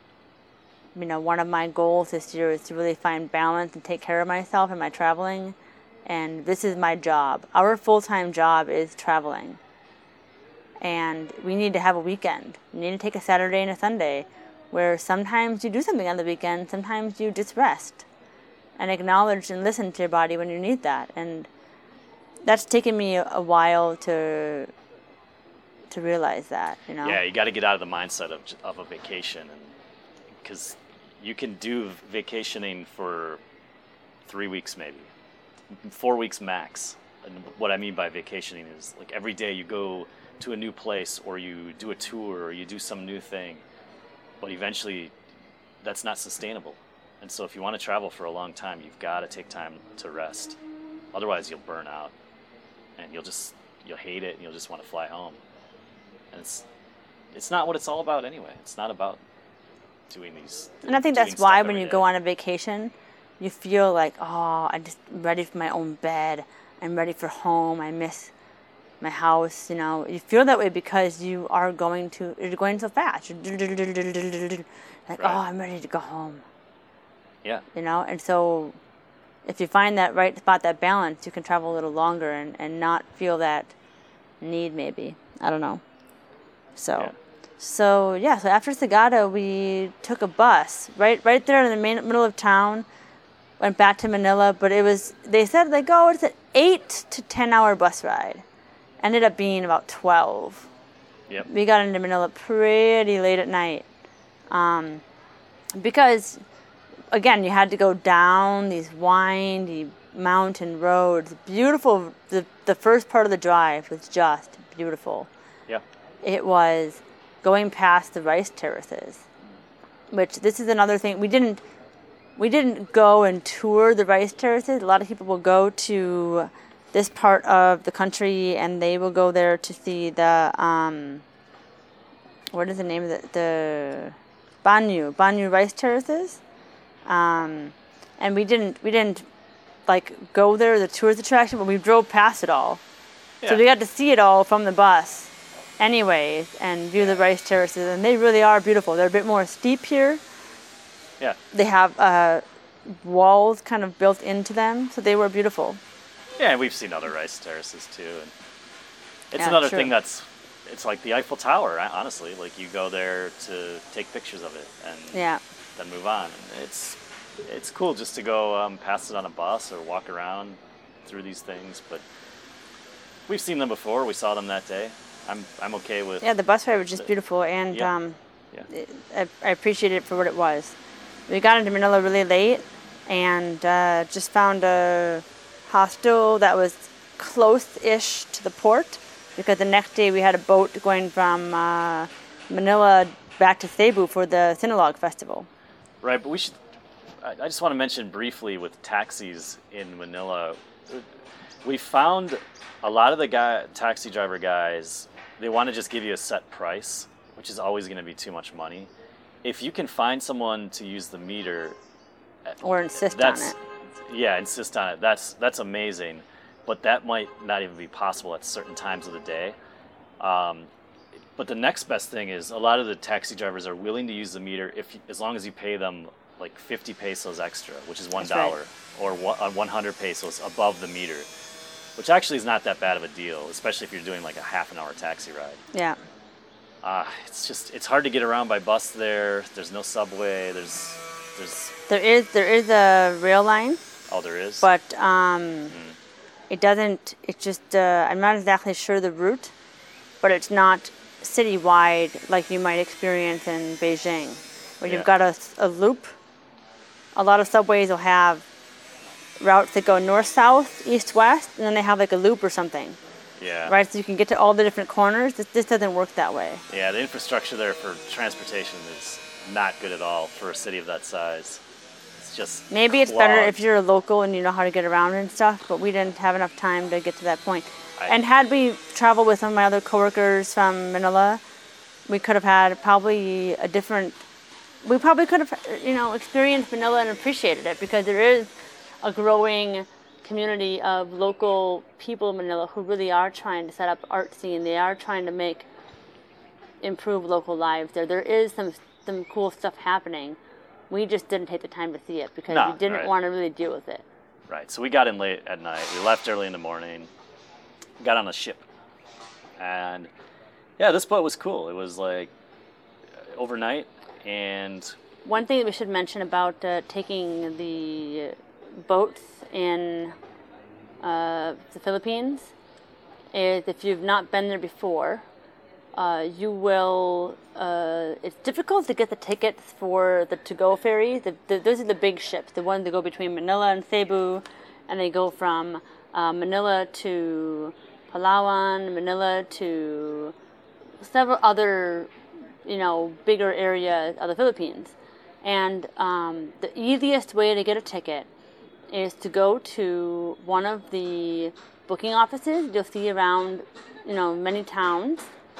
one of my goals this year is to really find balance and take care of myself in my traveling. And this is my job. Our full-time job is traveling. And we need to have a weekend. We need to take a Saturday and a Sunday where sometimes you do something on the weekend, sometimes you just rest and acknowledge and listen to your body when you need that. And that's taken me a while to realize that,
Yeah, you got to get out of the mindset of a vacation, and because you can do vacationing for 3 weeks, maybe 4 weeks max. And what I mean by vacationing is like every day you go to a new place, or you do a tour, or you do some new thing, but eventually that's not sustainable. And so if you want to travel for a long time, you've got to take time to rest. Otherwise you'll burn out, and you'll hate it, and you'll just want to fly home. And it's not what it's all about anyway. It's not about doing these.
And I think that's why when you go on a vacation, you feel like, oh, I'm just ready for my own bed. I'm ready for home. I miss my house. You feel that way because you're going so fast. Like, right. Oh, I'm ready to go home.
Yeah.
And so if you find that right spot, that balance, you can travel a little longer and not feel that need, maybe. I don't know. So after Sagada, we took a bus right there in the middle of town, went back to Manila, but they said, like, oh, it's an 8 to 10 hour bus ride. Ended up being about 12.
Yep.
We got into Manila pretty late at night. Because, again, you had to go down these windy mountain roads. Beautiful. The first part of the drive was just beautiful.
Yeah.
It was going past the rice terraces, which this is another thing. We didn't go and tour the rice terraces. A lot of people will go to this part of the country and they will go there to see the what is the name of the Banyu rice terraces. And we didn't like go there, the tourist attraction, but we drove past it all. Yeah. So we got to see it all from the bus anyways and view the rice terraces, and they really are beautiful. They're a bit more steep here.
Yeah.
They have walls kind of built into them, so they were beautiful.
Yeah, and we've seen other rice terraces too, and it's another thing it's like the Eiffel Tower, honestly. Like, you go there to take pictures of it and then move on. And it's cool just to go past it on a bus or walk around through these things, but we've seen them before. We saw them that day. I'm okay with. Yeah,
the bus ride was just beautiful, and I appreciated it for what it was. We got into Manila really late, and just found a hostel that was close-ish to the port, because the next day we had a boat going from Manila back to Cebu for the Sinulog Festival.
Right, but I just want to mention briefly with taxis in Manila, we found a lot of the taxi driver guys, they want to just give you a set price, which is always going to be too much money. if you can find someone to use the meter,
Or insist on it.
Yeah, insist on it. That's amazing, but that might not even be possible at certain times of the day. But the next best thing is a lot of the taxi drivers are willing to use the meter as long as you pay them like 50 pesos extra, which is $1,
right.
or 100 pesos above the meter, which actually is not that bad of a deal, especially if you're doing like a half an hour taxi ride.
Yeah.
It's hard to get around by bus there. There's no subway.
There is a rail line.
Oh, there is?
But it doesn't, it's just, I'm not exactly sure the route, but it's not citywide like you might experience in Beijing, where you've got a loop. A lot of subways will have routes that go north-south, east-west, and then they have like a loop or something.
Yeah.
Right, so you can get to all the different corners. This doesn't work that way.
Yeah, the infrastructure there for transportation is not good at all for a city of that size. It's just
maybe it's better if you're a local and you know how to get around and stuff, but we didn't have enough time to get to that point. And had we traveled with some of my other coworkers from Manila, we could have had probably a different... We probably could have, experienced Manila and appreciated it, because there is a growing community of local people in Manila who really are trying to set up art scene. They are trying to improve local lives there. There is some cool stuff happening. We just didn't take the time to see it because we didn't want to really deal with it.
Right. So we got in late at night. We left early in the morning. Got on a ship. And yeah, this boat was cool. It was like overnight. And
one thing that we should mention about taking the boats in the Philippines is if you've not been there before, you will. It's difficult to get the tickets for the to-go ferries. Those are the big ships, the ones that go between Manila and Cebu, and they go from Manila to Palawan, Manila to several other, bigger areas of the Philippines. And the easiest way to get a ticket is to go to one of the booking offices you'll see around, many towns,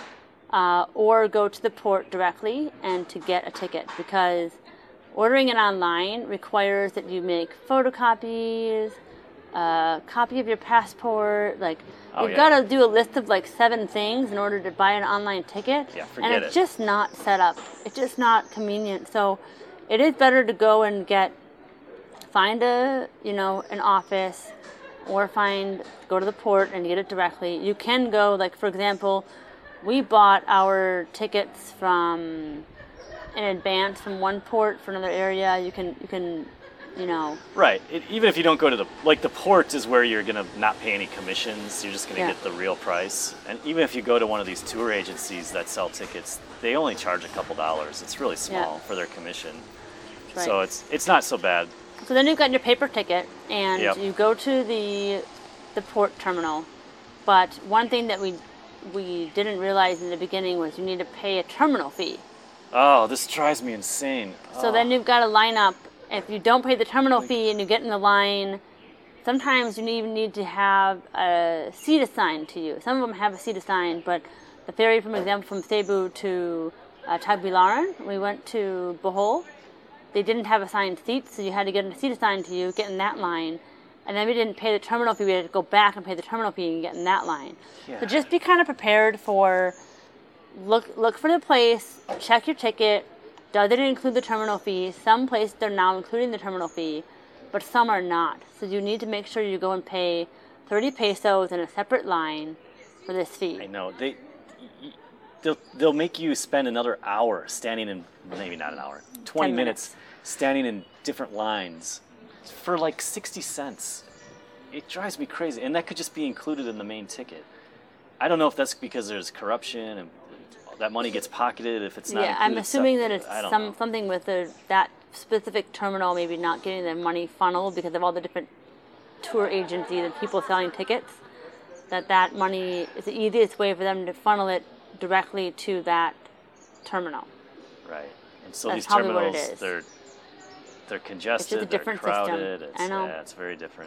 or go to the port directly and to get a ticket, because ordering it online requires that you make photocopies, a copy of your passport, you've got to do a list of 7 things in order to buy an online ticket.
Yeah,
and it's just not set up. It's just not convenient. So it is better to go and find an office, or go to the port and get it directly. You can go, for example, we bought our tickets in advance from one port for another area. You can.
Right. Even if you don't go to the port is where you're going to not pay any commissions. You're just going to get the real price. And even if you go to one of these tour agencies that sell tickets, they only charge a couple dollars. It's really small for their commission. Right. So it's not so bad.
So then you've got your paper ticket, and you go to the port terminal. But one thing that we didn't realize in the beginning was you need to pay a terminal fee.
Oh, this drives me insane.
So then you've got to line up. If you don't pay the terminal fee and you get in the line, sometimes you even need to have a seat assigned to you. Some of them have a seat assigned, but the ferry, for example, from Cebu to Tagbilaran, we went to Bohol. They didn't have assigned seats, so you had to get a seat assigned to you, get in that line. And then we didn't pay the terminal fee. We had to go back and pay the terminal fee and get in that line. Yeah. So just be kind of prepared for, look for the place, check your ticket. Does it include the terminal fee? Some places they're now including the terminal fee, but some are not. So you need to make sure you go and pay 30 pesos in a separate line for this fee.
I know. They'll make you spend another hour standing in, maybe not an hour, 20 minutes standing in different lines for 60 cents. It drives me crazy. And that could just be included in the main ticket. I don't know if that's because there's corruption and that money gets pocketed if it's not included.
I'm assuming that it's something with that specific terminal maybe not getting the money funneled because of all the different tour agencies and people selling tickets, that money is the easiest way for them to funnel it directly to that terminal.
Right. And so
that's
these terminals,
they're
they're congested,
it's just a different
they're crowded.
System. I know.
Yeah, it's very different.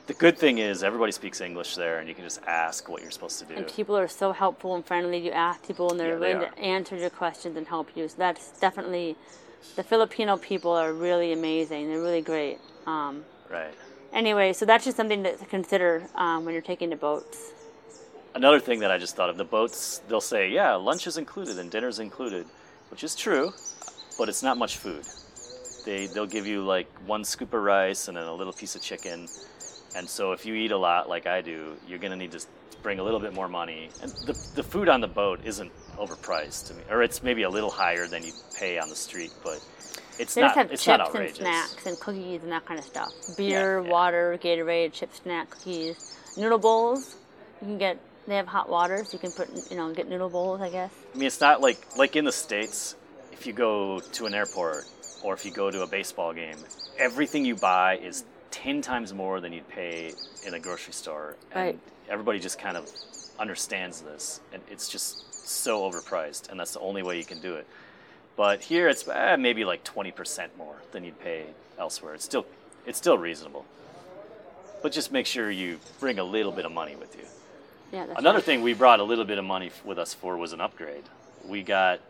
The good thing is everybody speaks English there, and you can just ask what you're supposed to do.
And people are so helpful and friendly. You ask people, and they're
Yeah, they
willing to answer your questions and help you. So that's definitely, the Filipino people are really amazing. They're really great.
Right.
Anyway, so that's just something to consider when you're taking the boats.
Another thing that I just thought of, the boats, they'll say, yeah, lunch is included and dinner's included, which is true, but it's not much food. They'll give you like one scoop of rice and then a little piece of chicken. And so if you eat a lot like I do, you're going to need to bring a little bit more money. And the food on the boat isn't overpriced to me, or it's maybe a little higher than you pay on the street, but it's
They
not
just have
it's
chips
not outrageous.
and snacks and cookies and that kind of stuff. Beer,
Yeah.
water, Gatorade, chips, snack, cookies, noodle bowls. You can get. They have hot water, so you can put, get noodle bowls, I guess.
I mean, it's not like in the States, if you go to an airport or if you go to a baseball game, everything you buy is 10 times more than you'd pay in a grocery store. And
Right.
everybody just kind of understands this. And it's just so overpriced, and that's the only way you can do it. But here it's maybe like 20% more than you'd pay elsewhere. It's still reasonable. But just make sure you bring a little bit of money with you.
Yeah, that's
Another
right.
thing we brought a little bit of money with us for was an upgrade. We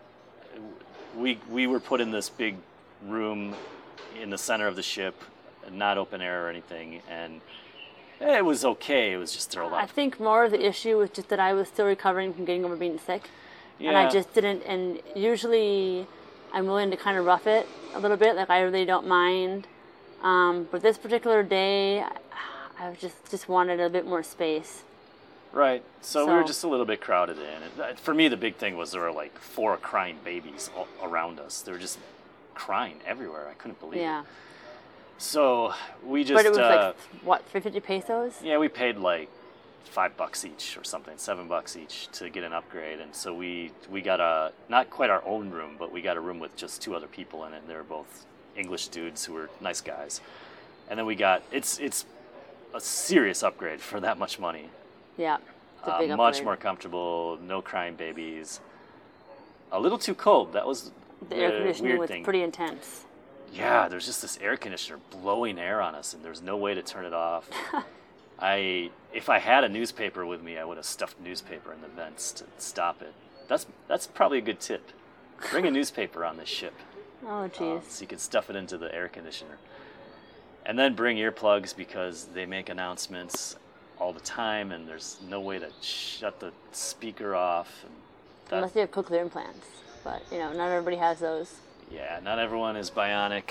were put in this big room in the center of the ship, not open air or anything, and it was okay. It was just there a
I
lot.
think more of the issue was just that I was still recovering from getting over being sick. And I just didn't, and usually I'm willing to kind of rough it a little bit, like I really don't mind. But this particular day, I just wanted a bit more space.
Right. So we were
So-
just a little bit crowded in. And for me, the big thing was there were like 4 crying babies all around us. They were just crying everywhere. I couldn't believe
Yeah.
it. So we just
But it was like, what, 350 pesos?
yeah, we paid like $5 each or something, $7 each to get an upgrade, and so we got not quite our own room, but we got a room with just 2 other people in it. And they were both English dudes who were nice guys, and then we got it's a serious upgrade for that much money.
Yeah. It's a big
Much
upgrade.
more comfortable, no crying babies. A little too cold. That was
The air conditioning
weird
was
thing.
pretty intense.
Yeah, there's just this air conditioner blowing air on us, and there's no way to turn it off. If I had a newspaper with me, I would have stuffed newspaper in the vents to stop it. That's probably a good tip. Bring a newspaper on this ship,
Oh, jeez.
so you can stuff it into the air conditioner. And then bring earplugs because they make announcements all the time, and there's no way to shut the speaker off. And
Unless you have cochlear implants. But, not everybody has those.
yeah, not everyone is bionic.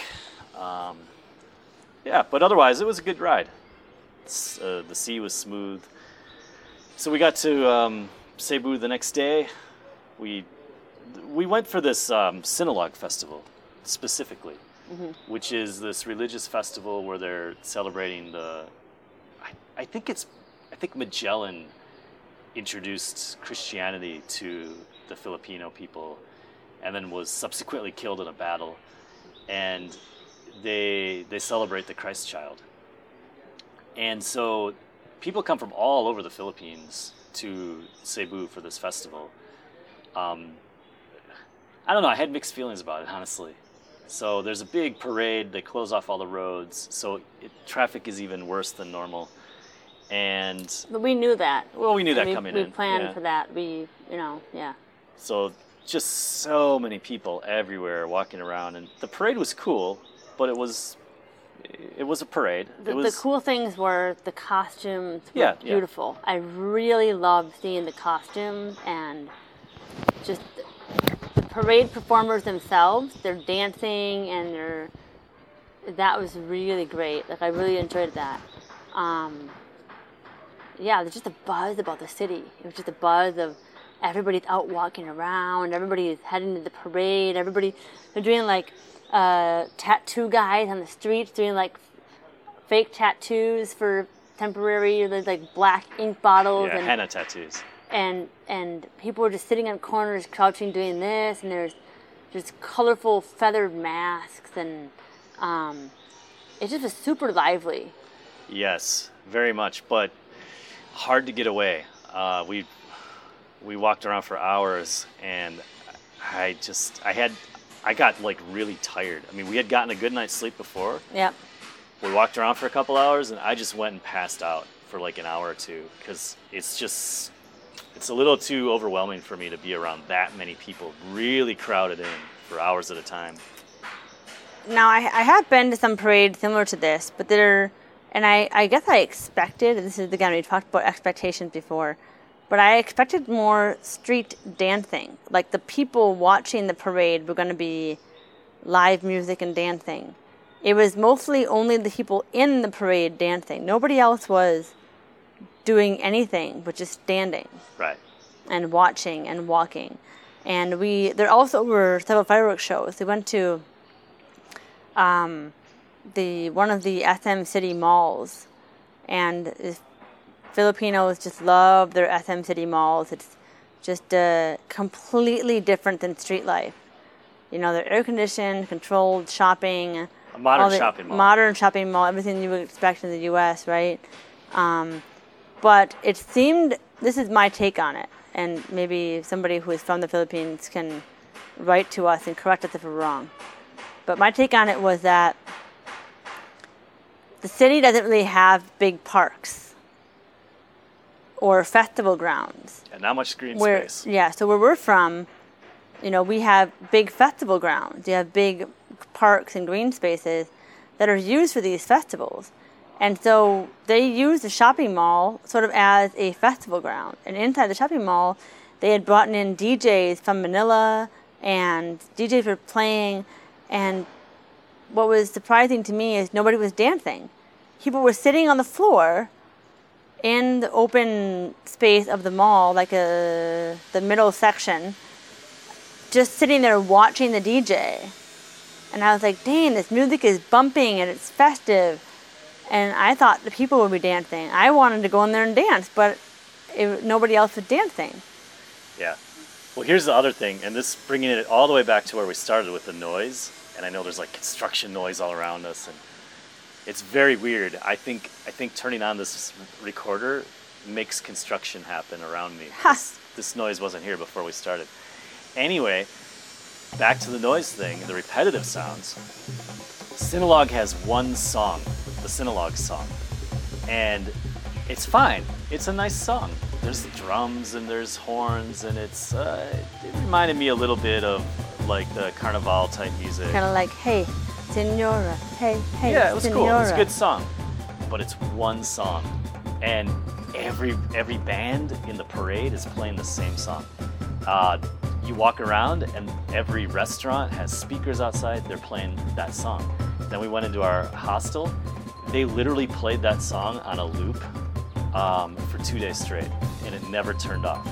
Yeah, but otherwise it was a good ride. The sea was smooth. So we got to Cebu the next day. We went for this Sinulog festival specifically, which is this religious festival where they're celebrating I think Magellan introduced Christianity to the Filipino people and then was subsequently killed in a battle. And they celebrate the Christ child. And so people come from all over the Philippines to Cebu for this festival. I don't know, I had mixed feelings about it, honestly. So there's a big parade, they close off all the roads, so traffic is even worse than normal. And
But we knew that.
well, we knew that coming in.
We planned
yeah.
for that. Yeah.
So just so many people everywhere walking around, and the parade was cool, but it was a parade.
The cool things were the costumes were
Yeah, yeah.
beautiful. I really loved seeing the costumes and just the parade performers themselves. They're dancing and that was really great. Like I really enjoyed that. Yeah, there's just a buzz about the city. It was just a buzz of everybody's out walking around. Everybody's heading to the parade. They're doing like tattoo guys on the streets doing like fake tattoos for temporary, like black ink bottles
yeah,
and
henna tattoos.
and people were just sitting on corners crouching doing this, and there's colorful feathered masks, and it just was super lively.
Yes, very much, but hard to get away. We walked around for hours, and I got like really tired. I mean, we had gotten a good night's sleep before,
Yep.
We walked around for a couple hours, and I just went and passed out for like an hour or two because it's a little too overwhelming for me to be around that many people really crowded in for hours at a time.
Now, I have been to some parades similar to this, but I guess I expected, this is, again, we talked about expectations before, but I expected more street dancing. Like the people watching the parade were going to be live music and dancing. It was mostly only the people in the parade dancing. Nobody else was doing anything but just standing.
Right.
And watching and walking. And there also were several fireworks shows. We went to one of the SM City malls, and Filipinos just love their SM City malls. It's just completely different than street life. You know, they're air-conditioned, controlled shopping.
A modern shopping mall.
Modern shopping mall, everything you would expect in the U.S., right? But it seemed, this is my take on it, and maybe somebody who is from the Philippines can write to us and correct us if we're wrong. But my take on it was that the city doesn't really have big parks or festival grounds.
And not much green space.
Yeah, so where we're from, you know, we have big festival grounds. You have big parks and green spaces that are used for these festivals. And so they use the shopping mall sort of as a festival ground. And inside the shopping mall, they had brought in DJs from Manila, and DJs were playing. And what was surprising to me is nobody was dancing. People were sitting on the floor in the open space of the mall, like the middle section, just sitting there watching the DJ. And I was like, dang, this music is bumping and it's festive. And I thought the people would be dancing. I wanted to go in there and dance, but nobody else was dancing.
Yeah. Well, here's the other thing, and this bringing it all the way back to where we started with the noise. And I know there's like construction noise all around us, and it's very weird. I think turning on this recorder makes construction happen around me. This noise wasn't here before we started. Anyway, back to the noise thing, the repetitive sounds. Sinologue has one song, the Sinologue song, and it's fine. It's a nice song. There's drums and there's horns, and it reminded me a little bit of like the Carnival type music.
Kind of like, hey, Senora, hey,
yeah, it was
Senora.
Cool. It was a good song, but it's one song, and every band in the parade is playing the same song. You walk around, and every restaurant has speakers outside. They're playing that song. Then we went into our hostel. They literally played that song on a loop for 2 days straight, and it never turned off.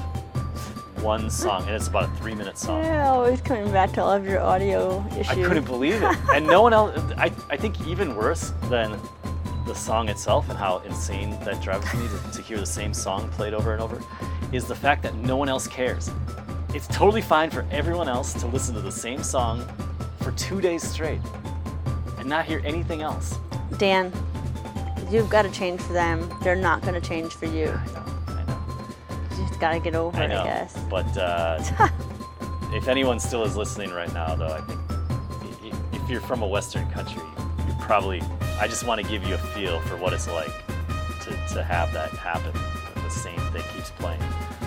One song, and it's about a 3-minute song.
Yeah, always coming back to all of your audio issues.
I couldn't believe it. And no one else, I think even worse than the song itself and how insane that drives me to hear the same song played over and over, is the fact that no one else cares. It's totally fine for everyone else to listen to the same song for 2 days straight and not hear anything else.
Dan, you've got to change for them. They're not going to change for you.
I know.
You just got to get over it, I guess.
But if anyone still is listening right now, though, I think if you're from a Western country, you probably, I just want to give you a feel for what it's like to have that happen. The same thing keeps playing.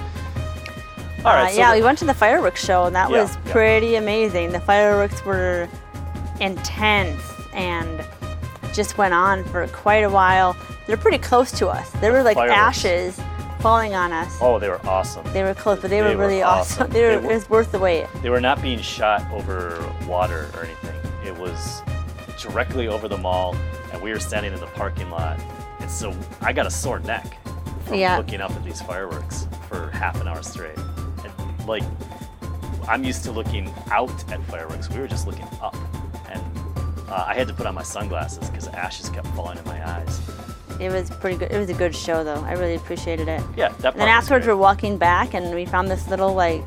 All right.
We went to the fireworks show, and that was pretty amazing. The fireworks were intense and just went on for quite a while. They're pretty close to us. They were like ashes falling on us.
Oh, they were awesome.
They were close, but they were really awesome. It was worth the wait.
They were not being shot over water or anything. It was directly over the mall, and we were standing in the parking lot. And so I got a sore neck from looking up at these fireworks for half an hour straight. And, like, I'm used to looking out at fireworks. We were just looking up. And I had to put on my sunglasses because ashes kept falling in my eyes.
It was pretty good. It was a good show, though. I really appreciated it.
Yeah, that part.
And then afterwards, we're walking back, and we found this little, like,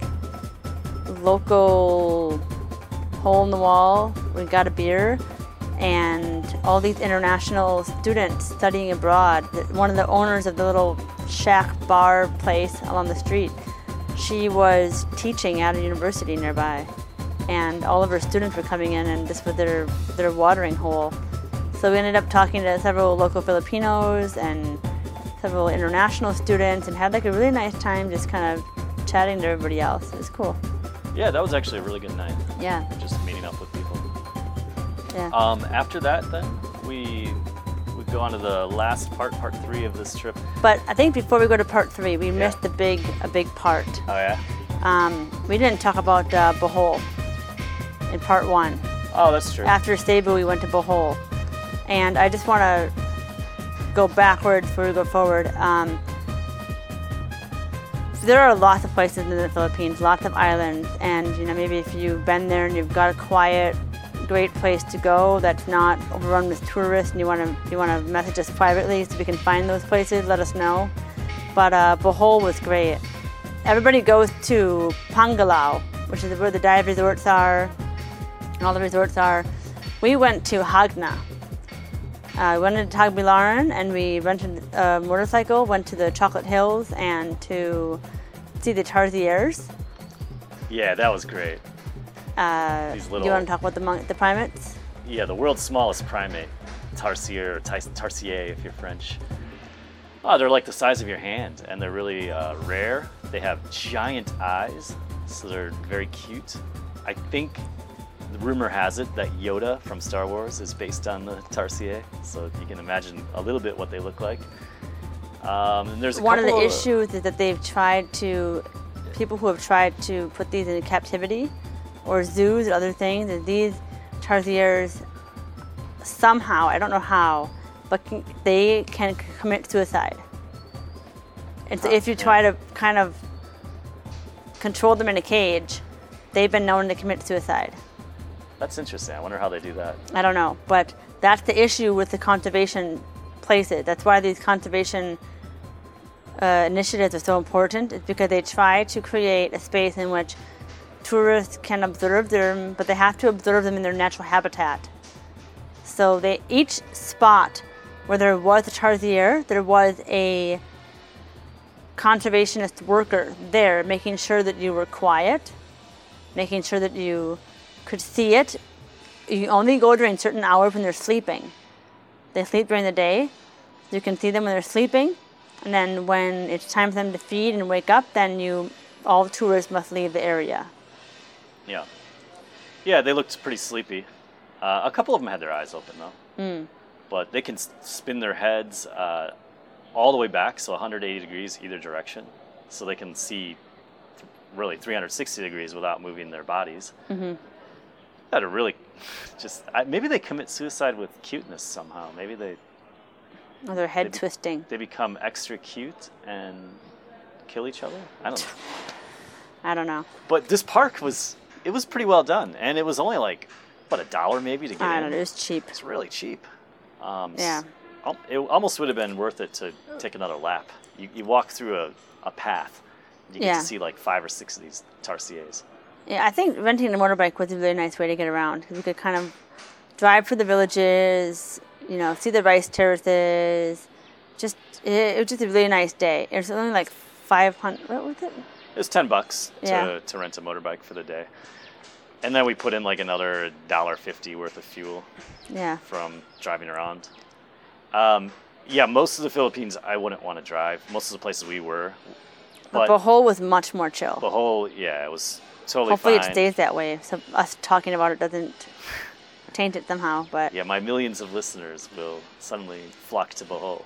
local hole in the wall. We got a beer, and all these international students studying abroad. One of the owners of the little shack bar place along the street, she was teaching at a university nearby, and all of her students were coming in, and this was their watering hole. So we ended up talking to several local Filipinos and several international students and had like a really nice time just kind of chatting to everybody else. It was cool.
Yeah, that was actually a really good night.
Yeah.
Just meeting up with people.
Yeah.
After that, then, we go on to the last part 3 of this trip.
But I think before we go to part 3, we missed a big part.
Oh, yeah?
We didn't talk about Bohol in part 1.
Oh, that's true.
After Cebu, we went to Bohol. And I just want to go backwards before we go forward. There are lots of places in the Philippines, lots of islands, and maybe if you've been there and you've got a quiet, great place to go that's not overrun with tourists, and you want to message us privately so we can find those places, let us know. But Bohol was great. Everybody goes to Pangalao, which is where the dive resorts are, and all the resorts are. We went to Hagna. We went to Tagbilaran and we rented a motorcycle, went to the Chocolate Hills and to see the Tarsiers.
Yeah, that was great. These little...
Do you want to talk about the primates?
Yeah, the world's smallest primate, Tarsier, or Tarsier if you're French. Oh, they're like the size of your hand, and they're really rare. They have giant eyes, so they're very cute. I think the rumor has it that Yoda from Star Wars is based on the Tarsier, so you can imagine a little bit what they look like. And there's
one of the issues is that people who have tried to put these in captivity or zoos or other things, that these Tarsiers somehow, I don't know how, but they can commit suicide. And so if you try to kind of control them in a cage, they've been known to commit suicide.
That's interesting. I wonder how they do that.
I don't know, but that's the issue with the conservation places. That's why these conservation initiatives are so important. It's because they try to create a space in which tourists can observe them, but they have to observe them in their natural habitat. So each spot where there was a tarsier, there was a conservationist worker there making sure that you were quiet, making sure that you could see it. You only go during certain hours when they're sleeping. They sleep during the day. You can see them when they're sleeping. And then when it's time for them to feed and wake up, then all tourists must leave the area.
Yeah. Yeah, they looked pretty sleepy. A couple of them had their eyes open, though. But they can spin their heads all the way back, so 180 degrees either direction. So they can see really 360 degrees without moving their bodies. Mm-hmm. That are really maybe they commit suicide with cuteness somehow. Maybe
or their head twisting.
They become extra cute and kill each other. I don't know. But this park was pretty well done, and it was only like $1 maybe to get in.
I don't know. It was cheap.
It's really cheap.
Yeah.
It almost would have been worth it to take another lap. You walk through a path. You get to see like 5 or 6 of these tarsiers.
Yeah, I think renting a motorbike was a really nice way to get around, because we could kind of drive through the villages, see the rice terraces. It was just a really nice day. It was only like 500. What was it?
It was $10 to rent a motorbike for the day, and then we put in like another $1.50 worth of fuel.
Yeah. From
driving around. Most of the Philippines I wouldn't want to drive. Most of the places we were.
But Bohol was much more chill.
Bohol, it was totally
Hopefully
fine.
It stays that way, so us talking about it doesn't taint it somehow. But
yeah, my millions of listeners will suddenly flock to Bohol.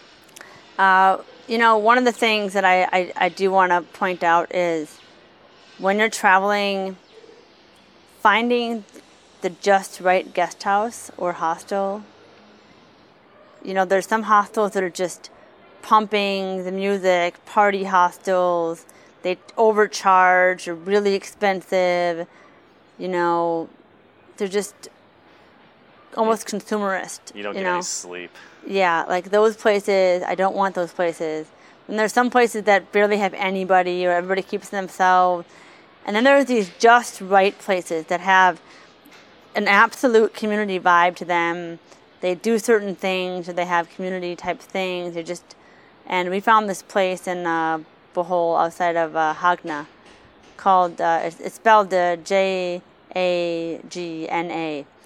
One of the things that I do want to point out is when you're traveling, finding the just right guest house or hostel. There's some hostels that are just pumping the music, party hostels. They overcharge, are really expensive. They're just almost consumerist.
You don't get any sleep.
Yeah, like those places, I don't want those places. And there's some places that barely have anybody, or everybody keeps to themselves. And then there's these just right places that have an absolute community vibe to them. They do certain things, or they have community type things. And we found this place in Bohol outside of Hagna called, it's spelled Jagna.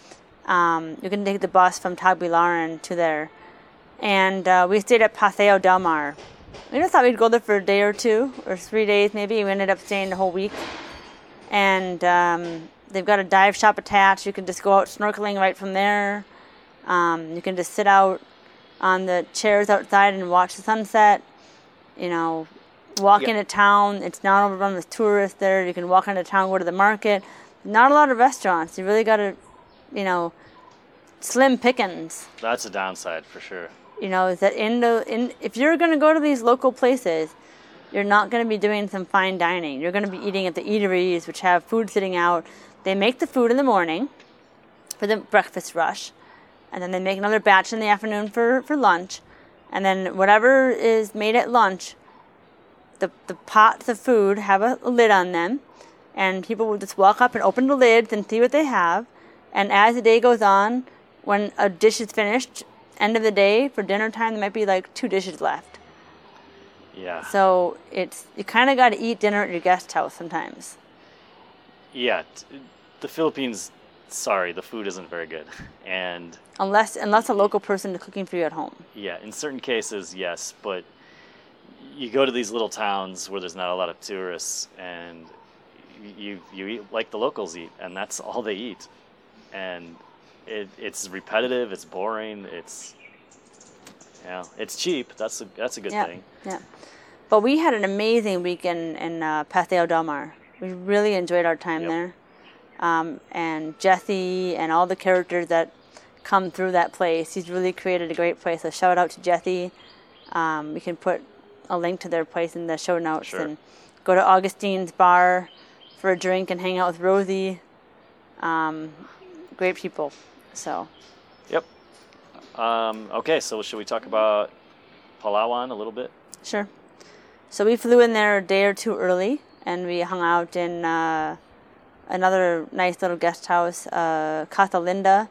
You can take the bus from Tagbilaran to there. And we stayed at Paseo Del Mar. We just thought we'd go there for a day or 2 or 3 days maybe. We ended up staying the whole week. And they've got a dive shop attached. You can just go out snorkeling right from there. You can just sit out on the chairs outside and watch the sunset. You know, walk into town. It's not overrun with tourists there. You can walk into town, go to the market. Not a lot of restaurants. You really got to, you know, slim pickings.
That's a downside for sure.
You know, is that if you're going to go to these local places, you're not going to be doing some fine dining. You're going to be eating at the eateries, which have food sitting out. They make the food in the morning for the breakfast rush, and then they make another batch in the afternoon for lunch, and then whatever is made at lunch, the pots of food have a lid on them, and people will just walk up and open the lids and see what they have, and as the day goes on, when a dish is finished, end of the day, for dinner time, there might be like 2 dishes left.
Yeah.
So you kind of got to eat dinner at your guest house sometimes.
Yeah, the Philippines, sorry, the food isn't very good. And
unless a local person is cooking for you at home.
Yeah, in certain cases, yes, but you go to these little towns where there's not a lot of tourists, and you eat like the locals eat, and that's all they eat. And it's repetitive, it's boring, it's cheap. That's a good thing. Yeah.
But we had an amazing week in Paseo Del Mar. We really enjoyed our time there. And Jesse and all the characters that come through that place, he's really created a great place. So shout out to Jesse. We can put a link to their place in the show notes.
Sure.
And go to Augustine's bar for a drink and hang out with Rosie. Great people. So.
Yep. Okay, so should we talk about Palawan a little bit?
Sure. So we flew in there a day or 2 early, and we hung out in another nice little guest house, Casa Linda,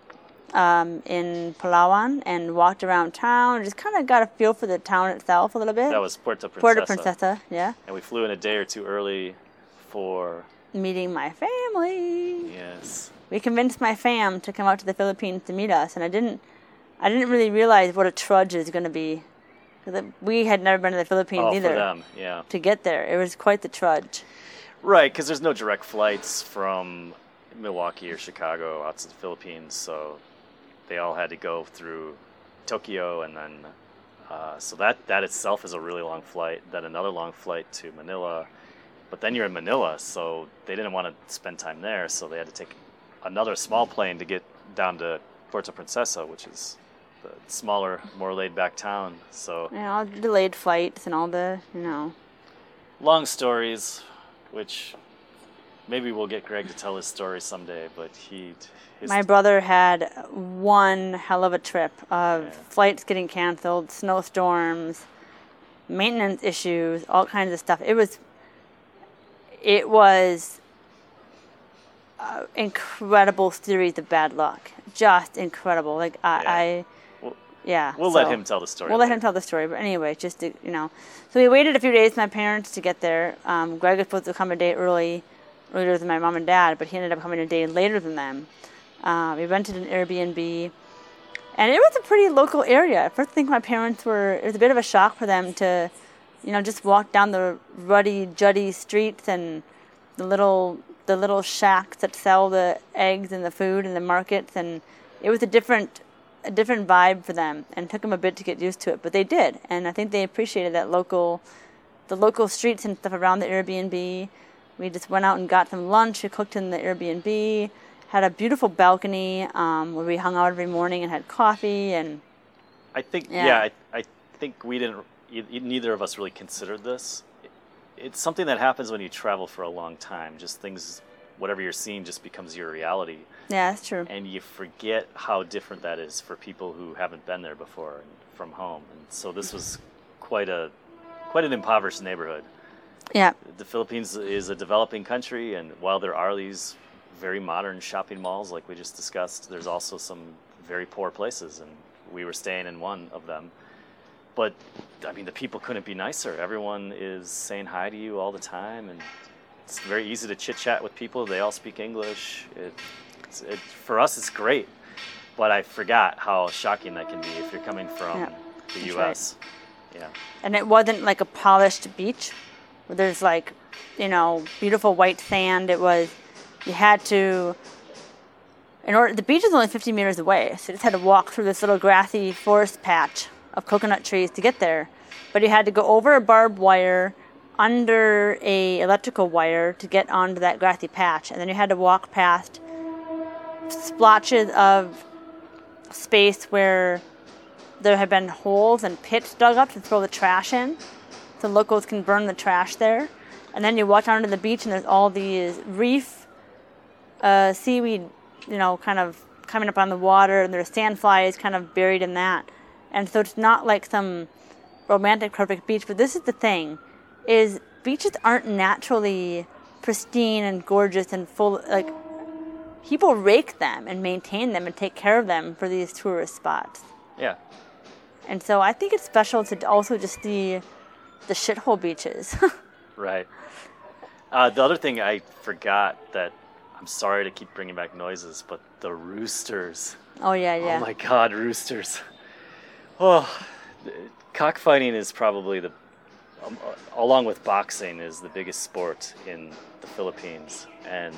in Palawan, and walked around town. Just kind of got a feel for the town itself a little bit.
That was Puerto Princesa.
Puerto Princesa, yeah.
And we flew in a day or 2 early for
meeting my family.
Yes.
We convinced my fam to come out to the Philippines to meet us, and I didn't really realize what a trudge is going to be. Because we had never been to the Philippines either.
For them, yeah.
To get there. It was quite the trudge.
Right, because there's no direct flights from Milwaukee or Chicago out to the Philippines, so they all had to go through Tokyo, and then so that itself is a really long flight. Then another long flight to Manila, but then you're in Manila, so they didn't want to spend time there, so they had to take another small plane to get down to Puerto Princesa, which is the smaller, more laid-back town. So
all the delayed flights and all the,
long stories, which maybe we'll get Greg to tell his story someday, but my
brother had one hell of a trip of flights getting canceled, snowstorms, maintenance issues, all kinds of stuff. It was incredible series of bad luck. Just incredible. Like
We'll let him tell the story.
We'll let him tell the story. But anyway, just to, So we waited a few days for my parents to get there. Greg was supposed to come a day earlier than my mom and dad, but he ended up coming a day later than them. We rented an Airbnb, and it was a pretty local area. At first, I think my parents it was a bit of a shock for them to, just walk down the ruddy, juddy streets and the little shacks that sell the eggs and the food and the markets, and it was a different vibe for them, and it took them a bit to get used to it, but they did, and I think they appreciated the local streets and stuff around the Airbnb. We just went out and got some lunch. We cooked in the Airbnb, had a beautiful balcony where we hung out every morning and had coffee, and
I think I think we didn't. Neither of us really considered this. It's something that happens when you travel for a long time. Just things, whatever you're seeing, just becomes your reality.
Yeah, that's true.
And you forget how different that is for people who haven't been there before and from home. And so this was quite an impoverished neighborhood.
Yeah.
The Philippines is a developing country, and while there are these very modern shopping malls like we just discussed, there's also some very poor places, and we were staying in one of them. But, I mean, the people couldn't be nicer. Everyone is saying hi to you all the time, and it's very easy to chit-chat with people. They all speak English. For us, it's great. But I forgot how shocking that can be if you're coming from the U.S. Right. Yeah.
And it wasn't like a polished beach where there's like, beautiful white sand. It was, you had to, the beach is only 50 meters away, so you just had to walk through this little grassy forest patch of coconut trees to get there. But you had to go over a barbed wire, under a electrical wire to get onto that grassy patch. And then you had to walk past splotches of space where there have been holes and pits dug up to throw the trash in, so locals can burn the trash there. And then you walk onto the beach, and there's all these reef seaweed, kind of coming up on the water, and there's sandflies kind of buried in that. And so it's not like some romantic, perfect beach. But this is the thing, is beaches aren't naturally pristine and gorgeous and full, like, people rake them and maintain them and take care of them for these tourist spots.
Yeah.
And so I think it's special to also just see the shithole beaches.
Right. The other thing I forgot that, I'm sorry to keep bringing back noises, but the roosters.
Oh, yeah.
Oh, my God, roosters. Oh, cockfighting is probably along with boxing, is the biggest sport in the Philippines. And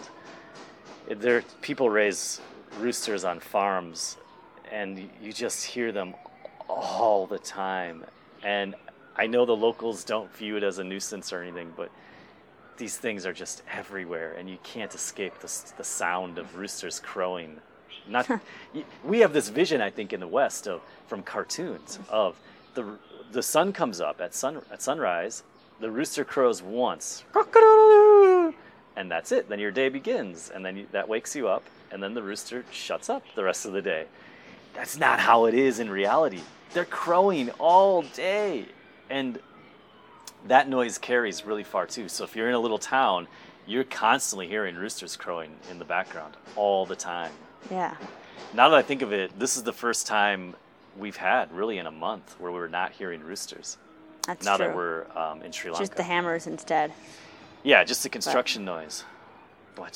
people raise roosters on farms, and you just hear them all the time. And I know the locals don't view it as a nuisance or anything, but these things are just everywhere, and you can't escape the sound of roosters crowing. We have this vision, I think, in the West from cartoons of the sun comes up at sunrise, the rooster crows once, and that's it. Then your day begins, and then that wakes you up, and then the rooster shuts up the rest of the day. That's not how it is in reality. They're crowing all day, and that noise carries really far too. So if you're in a little town, you're constantly hearing roosters crowing in the background all the time.
Yeah.
Now that I think of it, this is the first time we've had really in a month where we're not hearing roosters.
That's
now
true.
That we're in Sri Lanka.
Just the hammers instead.
Yeah, just the construction noise. But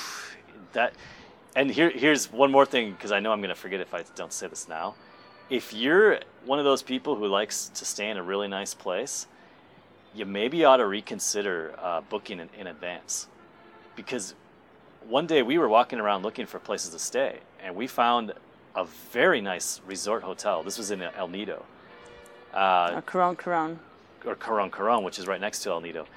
and here's one more thing, because I know I'm going to forget if I don't say this now. If you're one of those people who likes to stay in a really nice place, you maybe ought to reconsider booking in advance. Because one day we were walking around looking for places to stay, and we found a very nice resort hotel. This was in El Nido.
Or Coron.
Or Coron, which is right next to El Nido.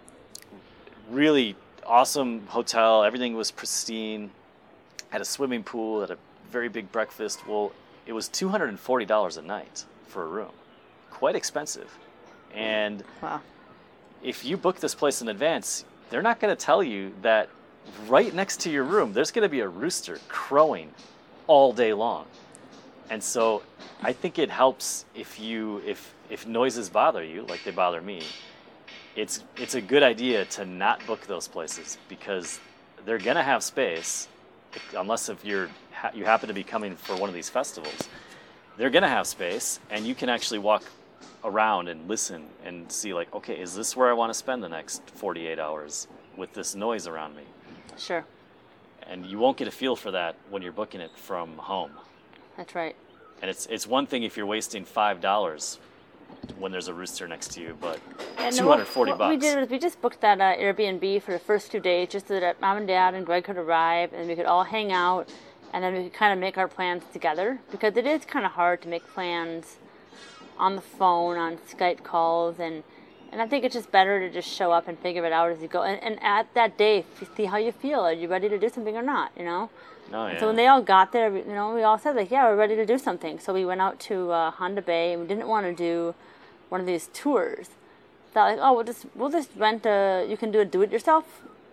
Really awesome hotel. Everything was pristine. Had a swimming pool, had a very big breakfast. Well, it was $240 a night for a room. Quite expensive. And
wow.
If you book this place in advance, they're not going to tell you that right next to your room, there's going to be a rooster crowing all day long. And so I think it helps if noises bother you, like they bother me, it's a good idea to not book those places, because they're going to have space, unless if you happen to be coming for one of these festivals. They're going to have space, and you can actually walk around and listen and see, like, okay, is this where I want to spend the next 48 hours with this noise around me?
Sure.
And you won't get a feel for that when you're booking it from home.
That's right.
And it's one thing if you're wasting $5 when there's a rooster next to you, but $240.
What we did was we just booked that Airbnb for the first 2 days, just so that Mom and Dad and Greg could arrive, and we could all hang out, and then we could kind of make our plans together, because it is kind of hard to make plans on the phone, on Skype calls, and I think it's just better to just show up and figure it out as you go. And at that day, see how you feel. Are you ready to do something or not,
Oh, yeah.
So when they all got there, we all said, like, yeah, we're ready to do something. So we went out to Honda Bay, and we didn't want to do one of these tours. Thought, like, oh, we'll just rent you can do a do-it-yourself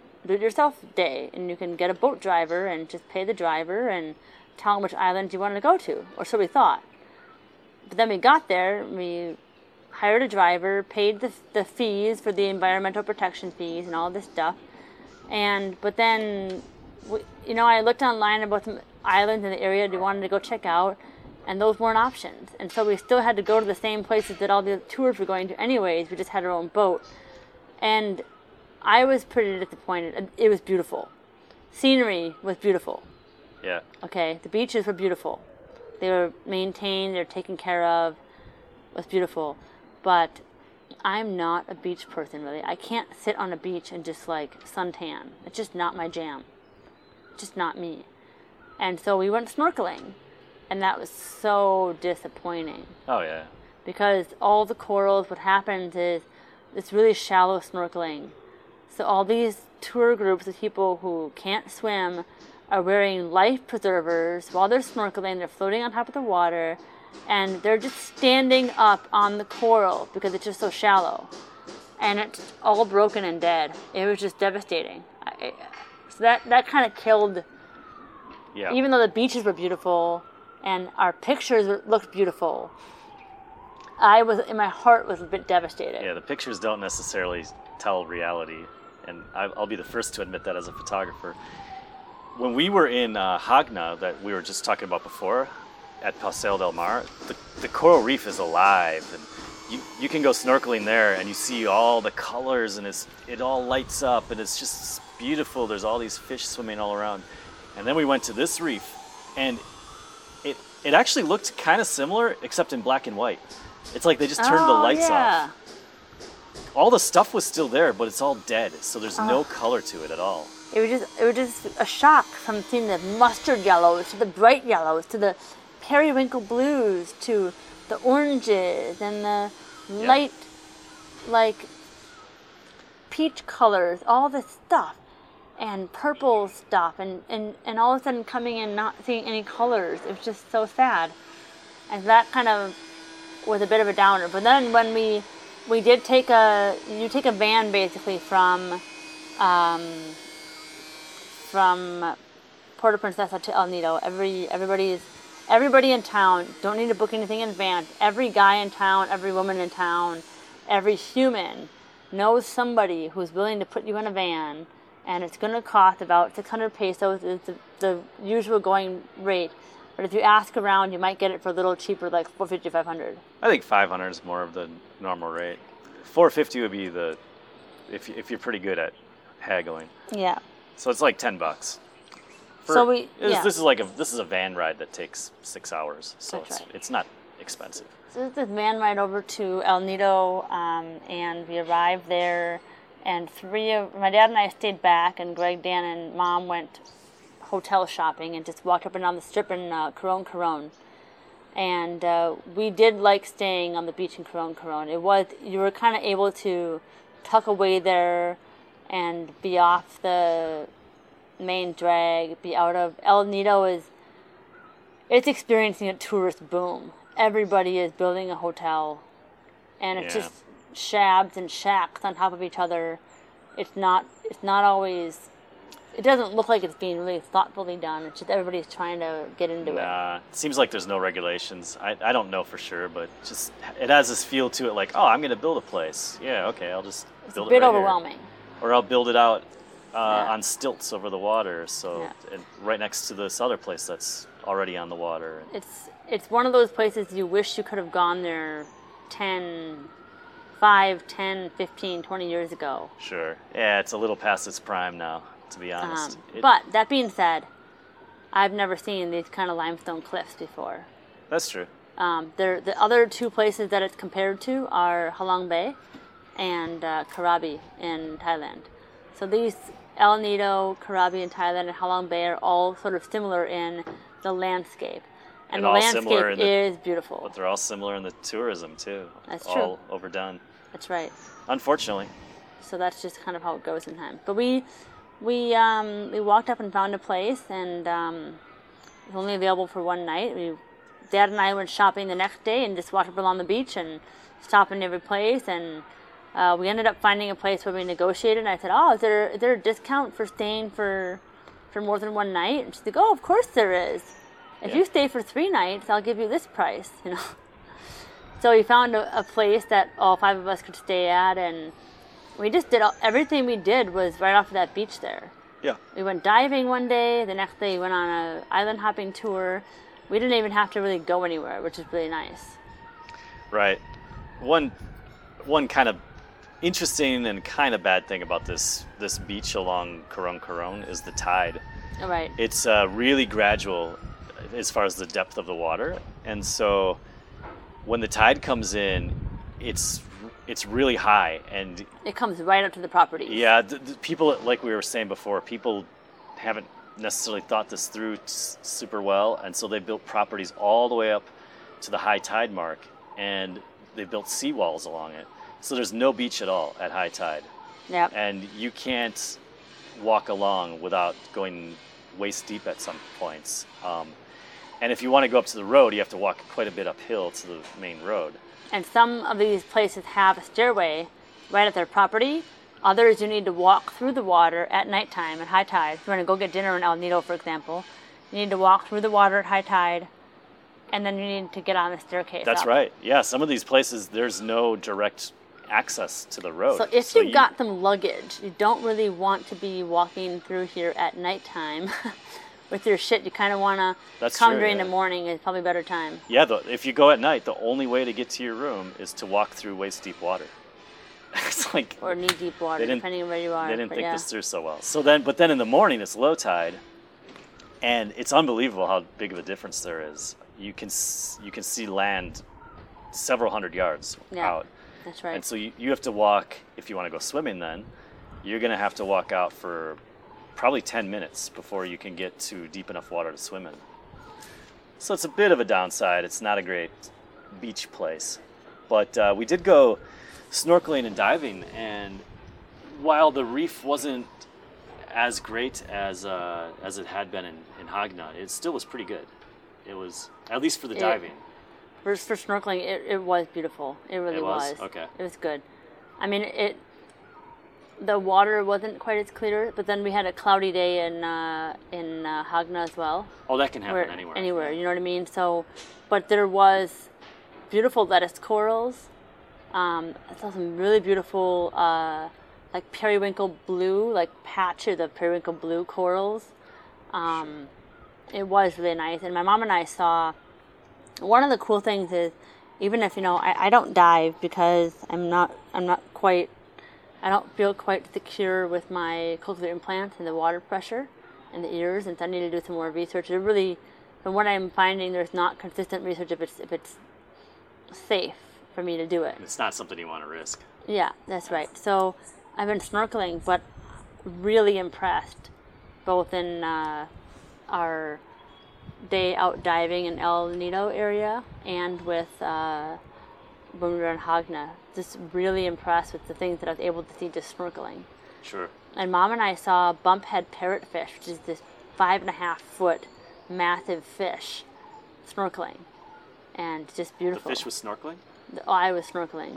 day, and you can get a boat driver and just pay the driver and tell him which island you wanted to go to, or so we thought. But then we got there, we hired a driver, paid the fees for the environmental protection fees and all this stuff. But then, I looked online about some islands in the area that we wanted to go check out, and those weren't options. And so we still had to go to the same places that all the tours were going to anyways. We just had our own boat. And I was pretty disappointed. It was beautiful. Scenery was beautiful.
Yeah.
Okay, the beaches were beautiful. They were maintained, they were taken care of. It was beautiful. But I'm not a beach person, really. I can't sit on a beach and just like suntan. It's just not my jam. Just not me. And so we went snorkeling, and that was so disappointing.
Oh, yeah.
Because all the corals, what happens is it's really shallow snorkeling. So all these tour groups of people who can't swim are wearing life preservers while they're snorkeling. They're floating on top of the water, and they're just standing up on the coral because it's just so shallow. And it's all broken and dead. It was just devastating. So that kind of killed...
Yeah.
Even though the beaches were beautiful and our pictures looked beautiful, my heart was a bit devastated.
Yeah, the pictures don't necessarily tell reality, and I'll be the first to admit that as a photographer. When we were in Hagna, that we were just talking about before, at Paseo del Mar, the coral reef is alive, and you can go snorkeling there, and you see all the colors, and it all lights up, and it's just beautiful. There's all these fish swimming all around. And then we went to this reef, and it actually looked kind of similar, except in black and white. It's like they just turned the lights off. All the stuff was still there, but it's all dead, so there's no color to it at all. It
was just a shock from seeing the mustard yellows to the bright yellows to the periwinkle blues to the oranges and the light, like peach colors, all this stuff. And purple stuff, and all of a sudden coming in not seeing any colors. It was just so sad. And that kind of was a bit of a downer. But then when we did take a van basically from Puerto Princesa to El Nido. Everybody in town, don't need to book anything in advance. Every guy in town, every woman in town, every human knows somebody who's willing to put you in a van. And it's going to cost about 600 pesos is the usual going rate. But if you ask around, you might get it for a little cheaper, like 450, 500.
I think 500 is more of the normal rate. 450 would be if you're pretty good at haggling.
Yeah.
So it's like $10. This is a van ride that takes 6 hours, so it's not expensive.
So this is a van ride over to El Nido, and we arrived there. And my dad and I stayed back, and Greg, Dan, and Mom went hotel shopping and just walked up and down the strip in Coron. And we did like staying on the beach in Coron. You were kind of able to tuck away there and be off the main drag, be out of El Nido. It's experiencing a tourist boom. Everybody is building a hotel, and it's just shabs and shacks on top of each other. It's not always, it doesn't look like it's being really thoughtfully done. It's just everybody's trying to get into it.
It seems like there's no regulations. I don't know for sure, but just it has this feel to it like, oh, I'm going to build a place. Yeah, okay, I'll just build it.
It's a bit overwhelming.
Or I'll build it out on stilts over the water, and right next to this other place that's already on the water.
It's one of those places you wish you could have gone there 5, 10, 15, 20 years ago.
Sure. Yeah, it's a little past its prime now, to be honest.
But that being said, I've never seen these kind of limestone cliffs before.
That's true.
The other two places that it's compared to are Halong Bay and Krabi in Thailand. So these El Nido, Krabi in Thailand, and Halong Bay are all sort of similar in the landscape. And the landscape is beautiful.
But they're all similar in the tourism, too.
That's true.
All overdone.
That's right.
Unfortunately.
So that's just kind of how it goes in time. But we walked up and found a place, and it was only available for one night. Dad and I went shopping the next day and just walked up along the beach and stopped in every place. And we ended up finding a place where we negotiated. And I said, "Oh, is there a discount for staying for more than one night?" And she's like, "Oh, of course there is. If you stay for 3 nights, I'll give you this price." So we found a place that all 5 of us could stay at, and we just did everything we did was right off of that beach there.
Yeah.
We went diving one day. The next day we went on an island hopping tour. We didn't even have to really go anywhere, which is really nice.
Right. One kind of interesting and kind of bad thing about this beach along Coron is the tide.
All right.
It's really gradual as far as the depth of the water, and so when the tide comes in, it's really high, and
It comes right up to the property.
yeah, the people, like we were saying before, people haven't necessarily thought this through super well, and so they built properties all the way up to the high tide mark, and they built seawalls along it. So there's no beach at all at high tide,
Yep.
and you can't walk along without going waist deep at some points. And if you want to go up to the road, you have to walk quite a bit uphill to the main road.
And some of these places have a stairway right at their property. Others, you need to walk through the water at nighttime at high tide. If you want to go get dinner in El Nido, for example, you need to walk through the water at high tide, and then you need to get on the staircase.
That's
up.
right. Yeah, some of these places, there's no direct access to the road.
So if you've got some luggage, you don't really want to be walking through here at nighttime with your shit. You kind of want to come during the morning. It's probably a better time.
Yeah, if you go at night, the only way to get to your room is to walk through waist deep water. It's like,
or knee deep water, depending on where you are.
They didn't think this through so well. But then in the morning it's low tide, and it's unbelievable how big of a difference there is. You can see land several hundred yards out.
That's right.
And so you have to walk, if you want to go swimming then, you're going to have to walk out for probably 10 minutes before you can get to deep enough water to swim in. So it's a bit of a downside. It's not a great beach place. But we did go snorkeling and diving, and while the reef wasn't as great as it had been in Hagna, it still was pretty good. It was, at least for the diving.
For snorkeling, it was beautiful. It really was.
Okay.
It was good. I mean, the water wasn't quite as clear, but then we had a cloudy day in Hagna as well.
Oh, that can happen anywhere.
Anywhere, you know what I mean? So, but there was beautiful lettuce corals. I saw some really beautiful, like periwinkle blue, like patches of periwinkle blue corals. It was really nice. And my mom and I saw, one of the cool things is, even if, I don't dive because I don't feel quite secure with my cochlear implant and the water pressure in the ears, and so I need to do some more research. From what I'm finding, there's not consistent research if it's safe for me to do it.
It's not something you want to risk.
Yeah, that's right. So I've been snorkeling, but really impressed, both in our day out diving in El Nido area and with when we were in Hagna. Just really impressed with the things that I was able to see just snorkeling.
Sure.
And Mom and I saw bumphead parrotfish, which is this 5.5-foot massive fish, snorkeling, and just beautiful.
The fish was snorkeling?
Oh, I was snorkeling.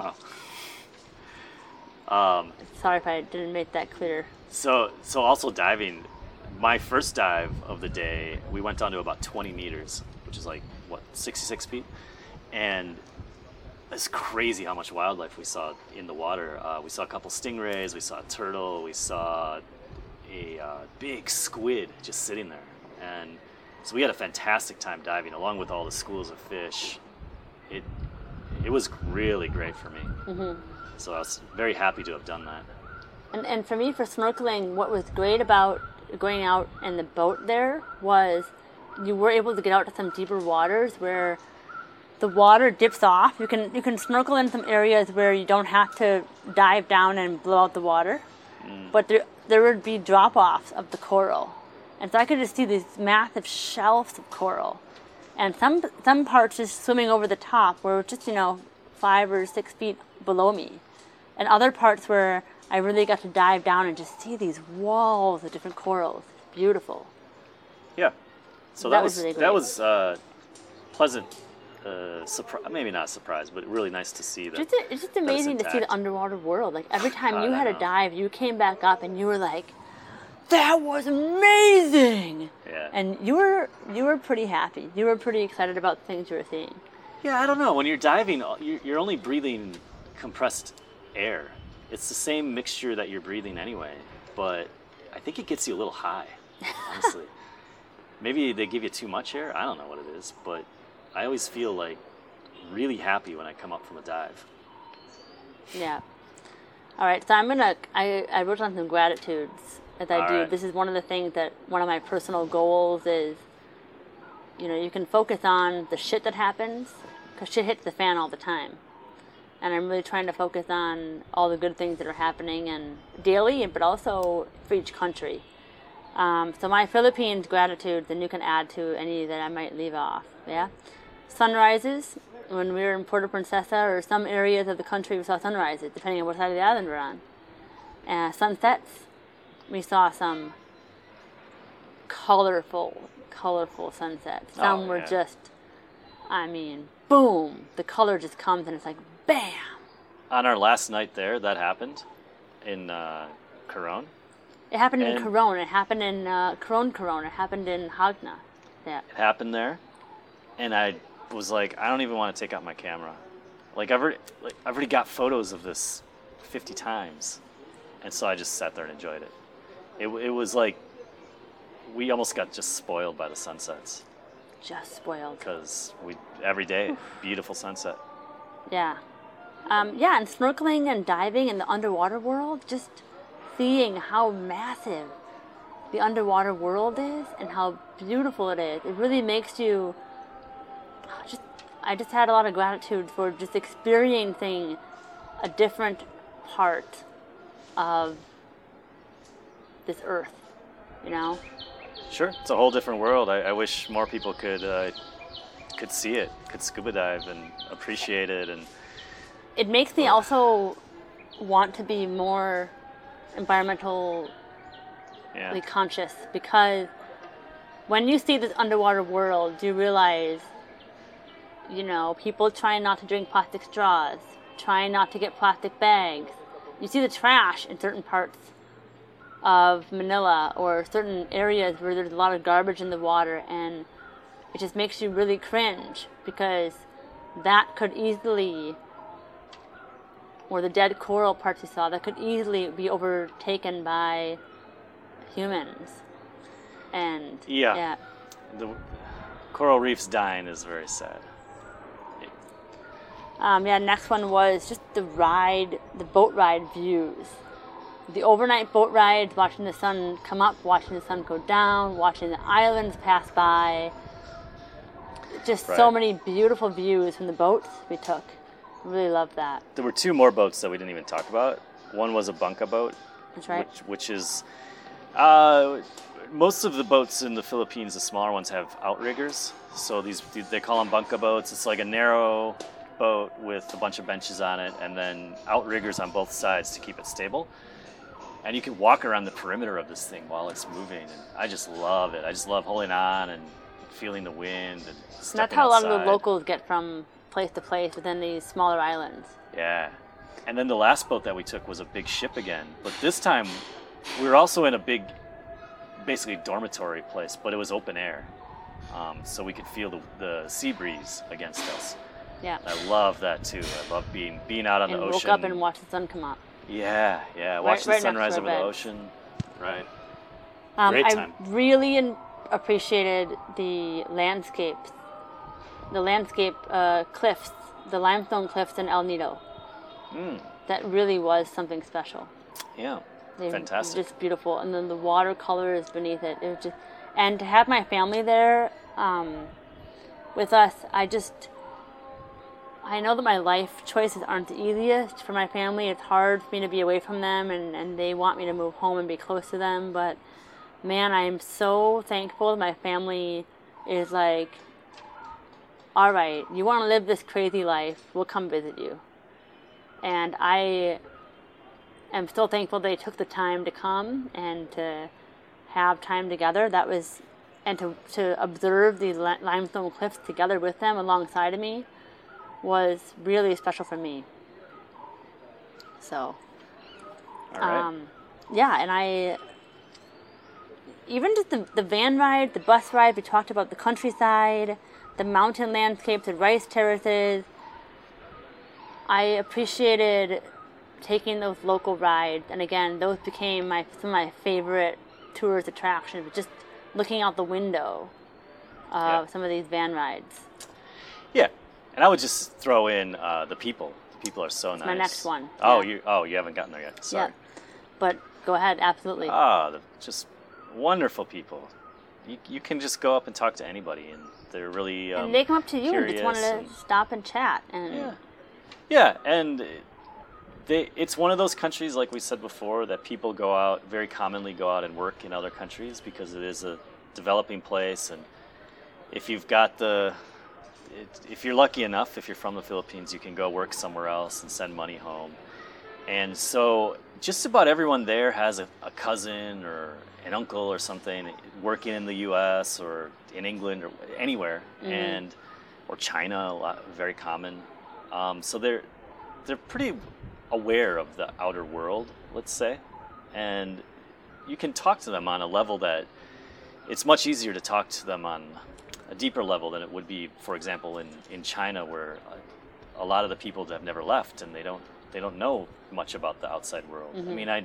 Oh.
Sorry if I didn't make that clear.
So also diving, my first dive of the day, we went down to about 20 meters, which is like, 66 feet? And it's crazy how much wildlife we saw in the water. We saw a couple stingrays, we saw a turtle, we saw a big squid just sitting there. And so we had a fantastic time diving, along with all the schools of fish. It was really great for me. Mm-hmm. So I was very happy to have done that.
And for me, for snorkeling, what was great about going out in the boat there was you were able to get out to some deeper waters where the water dips off. You can snorkel in some areas where you don't have to dive down and blow out the water, but there would be drop-offs of the coral. And so I could just see these massive shelves of coral. And some parts just swimming over the top were just, 5 or 6 feet below me. And other parts where I really got to dive down and just see these walls of different corals. Beautiful.
Yeah. So
that was really great.
That was pleasant, maybe not a surprise, but really nice to see that.
It's just amazing to see the underwater world. Like every time you had a dive, you came back up and you were like, that was amazing.
Yeah.
And you were pretty happy. You were pretty excited about the things you were seeing.
Yeah, I don't know. When you're diving, you're only breathing compressed air. It's the same mixture that you're breathing anyway, but I think it gets you a little high, honestly. Maybe they give you too much air. I don't know what it is, but I always feel like really happy when I come up from a dive.
Yeah. All right, so I wrote down some gratitudes as I
All
do.
right.
This is one of the things that one of my personal goals is, you can focus on the shit that happens, because shit hits the fan all the time. And I'm really trying to focus on all the good things that are happening and daily, but also for each country. So my Philippines gratitude, then you can add to any that I might leave off. Yeah, sunrises. When we were in Puerto Princesa or some areas of the country, we saw sunrises, depending on what side of the island we're on. Sunsets. We saw some colorful sunsets. Some were just, boom. The color just comes and it's like, bam.
On our last night there, that happened in Coron.
It happened in Coron. It happened in Coron. It happened in Hagna. Yeah.
It happened there, and I was like, I don't even want to take out my camera. I've already got photos of this 50 times, and so I just sat there and enjoyed it. It was like we almost got just spoiled by the sunsets.
Just spoiled.
Because every day, beautiful sunset.
Yeah. And snorkeling and diving in the underwater world, just seeing how massive the underwater world is and how beautiful it is. It really makes you I just had a lot of gratitude for just experiencing a different part of this earth,
Sure, it's a whole different world. I wish more people could see it, could scuba dive and appreciate it. And
it makes me also want to be more environmentally conscious, because when you see this underwater world, you realize, people trying not to drink plastic straws, trying not to get plastic bags. You see the trash in certain parts of Manila or certain areas where there's a lot of garbage in the water, and it just makes you really cringe, because that could easily, or the dead coral parts you saw, that could easily be overtaken by humans. And
the coral reefs dying is very sad.
Next one was just the boat ride views. The overnight boat rides, watching the sun come up, watching the sun go down, watching the islands pass by. Just so many beautiful views from the boats we took. Really loved that.
There were 2 more boats that we didn't even talk about. One was a bunka boat.
That's right.
Which is... most of the boats in the Philippines, the smaller ones, have outriggers. So they call them bunka boats. It's like a narrow boat with a bunch of benches on it, and then outriggers on both sides to keep it stable. And you can walk around the perimeter of this thing while it's moving. And I just love it. I just love holding on and feeling the wind and stepping
That's how
outside.
a lot of the locals get from place to place within these smaller islands.
Yeah. And then the last boat that we took was a big ship again. But this time, we were also in a big, basically dormitory place, but it was open air. So we could feel the sea breeze against us.
Yeah.
I love that too. I love being out on the ocean.
And woke up and watched the sun come up.
Yeah. Watch the sunrise over the ocean. Right. Great time.
I really appreciated the landscape cliffs, the limestone cliffs in El Nido. That really was something special.
Yeah. Fantastic.
It was just beautiful. And then the watercolors beneath it. It was just, and to have my family there with us, I know that my life choices aren't the easiest for my family. It's hard for me to be away from them, and they want me to move home and be close to them. But, man, I am so thankful that my family is like, all right, you want to live this crazy life, we'll come visit you. And I am still thankful they took the time to come and to have time together. And to observe the limestone cliffs together with them alongside of me was really special for me. So,
all right.
And I, even just the van ride, the bus ride, we talked about the countryside, the mountain landscapes, the rice terraces. I appreciated taking those local rides, and again, those became some of my favorite tourist attractions, just looking out the window of some of these van rides.
Yeah. And I would just throw in the people. The people are so nice.
My next one.
Oh, you haven't gotten there yet. Sorry.
Yeah. But Go ahead, absolutely.
They're just wonderful people. You can just go up and talk to anybody, and they're really
and they come up to you and just wanted to stop and chat. And
yeah, and it's one of those countries, like we said before, that people very commonly go out and work in other countries because it is a developing place, and if you've got if you're lucky enough, if you're from the Philippines, you can go work somewhere else and send money home. And so just about everyone there has a cousin or an uncle or something working in the U.S. or in England or anywhere, or China, very common. So they're pretty aware of the outer world, let's say, and you can talk to them on a level that it's much easier to talk to them on a deeper level than it would be, for example, in China, where a lot of the people have never left and they don't know much about the outside world. I mean,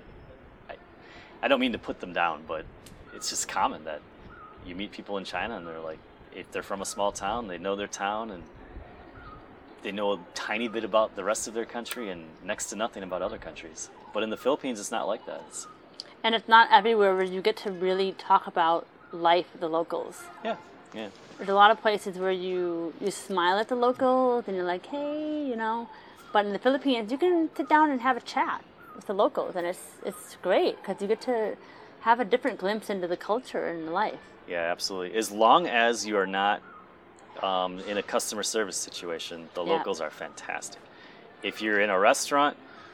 I don't mean to put them down, but it's just common that you meet people in China and they're like, if they're from a small town, they know their town and they know a tiny bit about the rest of their country and next to nothing about other countries. But in the Philippines, it's not like that.
And it's not everywhere where you get to really talk about life with the locals.
Yeah.
There's a lot of places where you smile at the locals and you're like, hey, But in the Philippines, you can sit down and have a chat with the locals, and it's great because you get to have a different glimpse into the culture and life.
Yeah, absolutely. As long as you are not in a customer service situation, the locals are fantastic. If you're in a restaurant,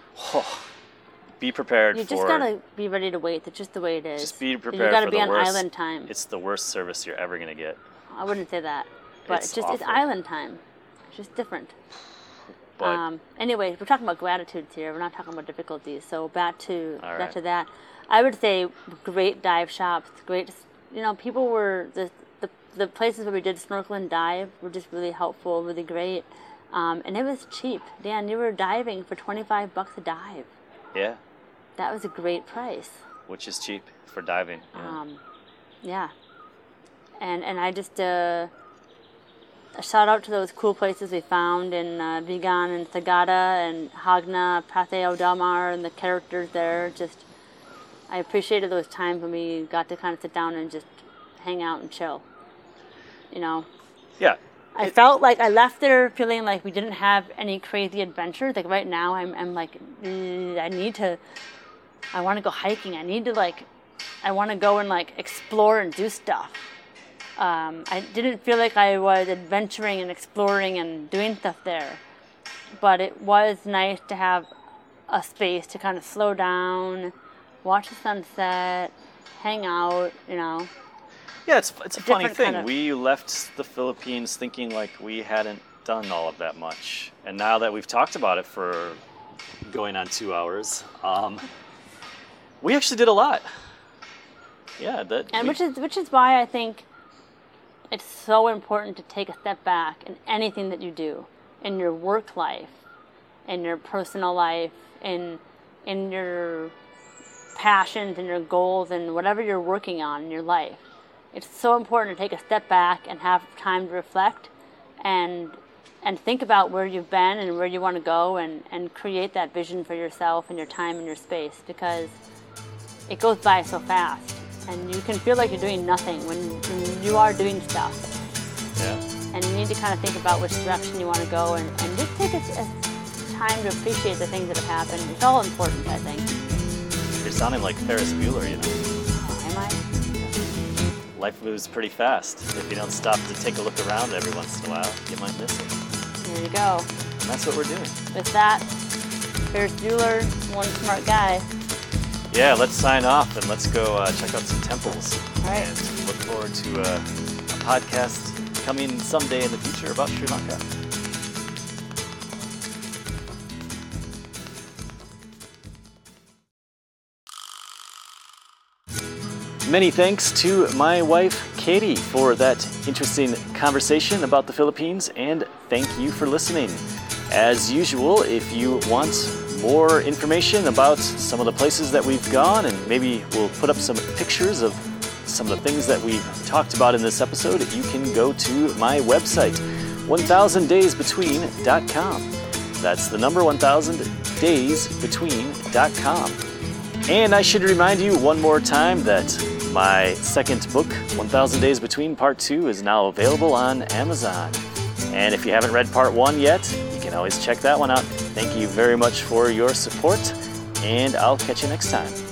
be prepared
You just gotta be ready to wait. That's just the way it is.
Just be prepared
you gotta
for
be
the
on
worst.
island time.
It's the worst service you're ever gonna get.
I wouldn't say that, but
It's
it's
awful.
island time. It's just different.
But
Anyway, we're talking about gratitudes here. We're not talking about difficulties. So back to that. I would say great dive shops. Great, people were the places where we did snorkel and dive were just really helpful, really great, and it was cheap. Dan, you were diving for $25 a dive.
yeah,
That was a great price.
which is cheap for diving. Yeah.
And I just a shout out to those cool places we found in Vigan and Sagada and Hagna, Paseo del Mar, and the characters there. Just, I appreciated those times when we got to kind of sit down and just hang out and chill.
Yeah.
I felt like I left there feeling like we didn't have any crazy adventures. Like right now, I'm like, I want to go hiking. I want to go and explore and do stuff. I didn't feel like I was adventuring and exploring and doing stuff there, but it was nice to have a space to kind of slow down, watch the sunset, hang out,
Yeah, it's a funny
different
thing.
kind of-
We left the Philippines thinking like we hadn't done all of that much, and now that we've talked about it for going on 2 hours, we actually did a lot. Yeah,
which is why I think it's so important to take a step back in anything that you do, in your work life, in your personal life, in your passions and your goals and whatever you're working on in your life. It's so important to take a step back and have time to reflect and think about where you've been and where you want to go and create that vision for yourself and your time and your space, because it goes by so fast. And you can feel like you're doing nothing when you are doing stuff.
Yeah.
And you need to kind of think about which direction you want to go and just take a time to appreciate the things that have happened. It's all important, I think.
You're sounding like Ferris Bueller,
Oh, am I?
Life moves pretty fast. If you don't stop to take a look around every once in a while, you might miss it.
There you go.
And that's what we're doing.
With that, Ferris Bueller, one smart guy.
Yeah, let's sign off and let's go check out some temples.
All right.
And look forward to a podcast coming someday in the future about Sri Lanka. Many thanks to my wife, Katie, for that interesting conversation about the Philippines, and thank you for listening. As usual, if you want more information about some of the places that we've gone, and maybe we'll put up some pictures of some of the things that we've talked about in this episode, you can go to my website, 1000daysbetween.com. That's the number 1000daysbetween.com. And I should remind you one more time that my second book, 1000 Days Between Part 2, is now available on Amazon. And if you haven't read Part 1 yet, you can always check that one out. Thank you very much for your support, and I'll catch you next time.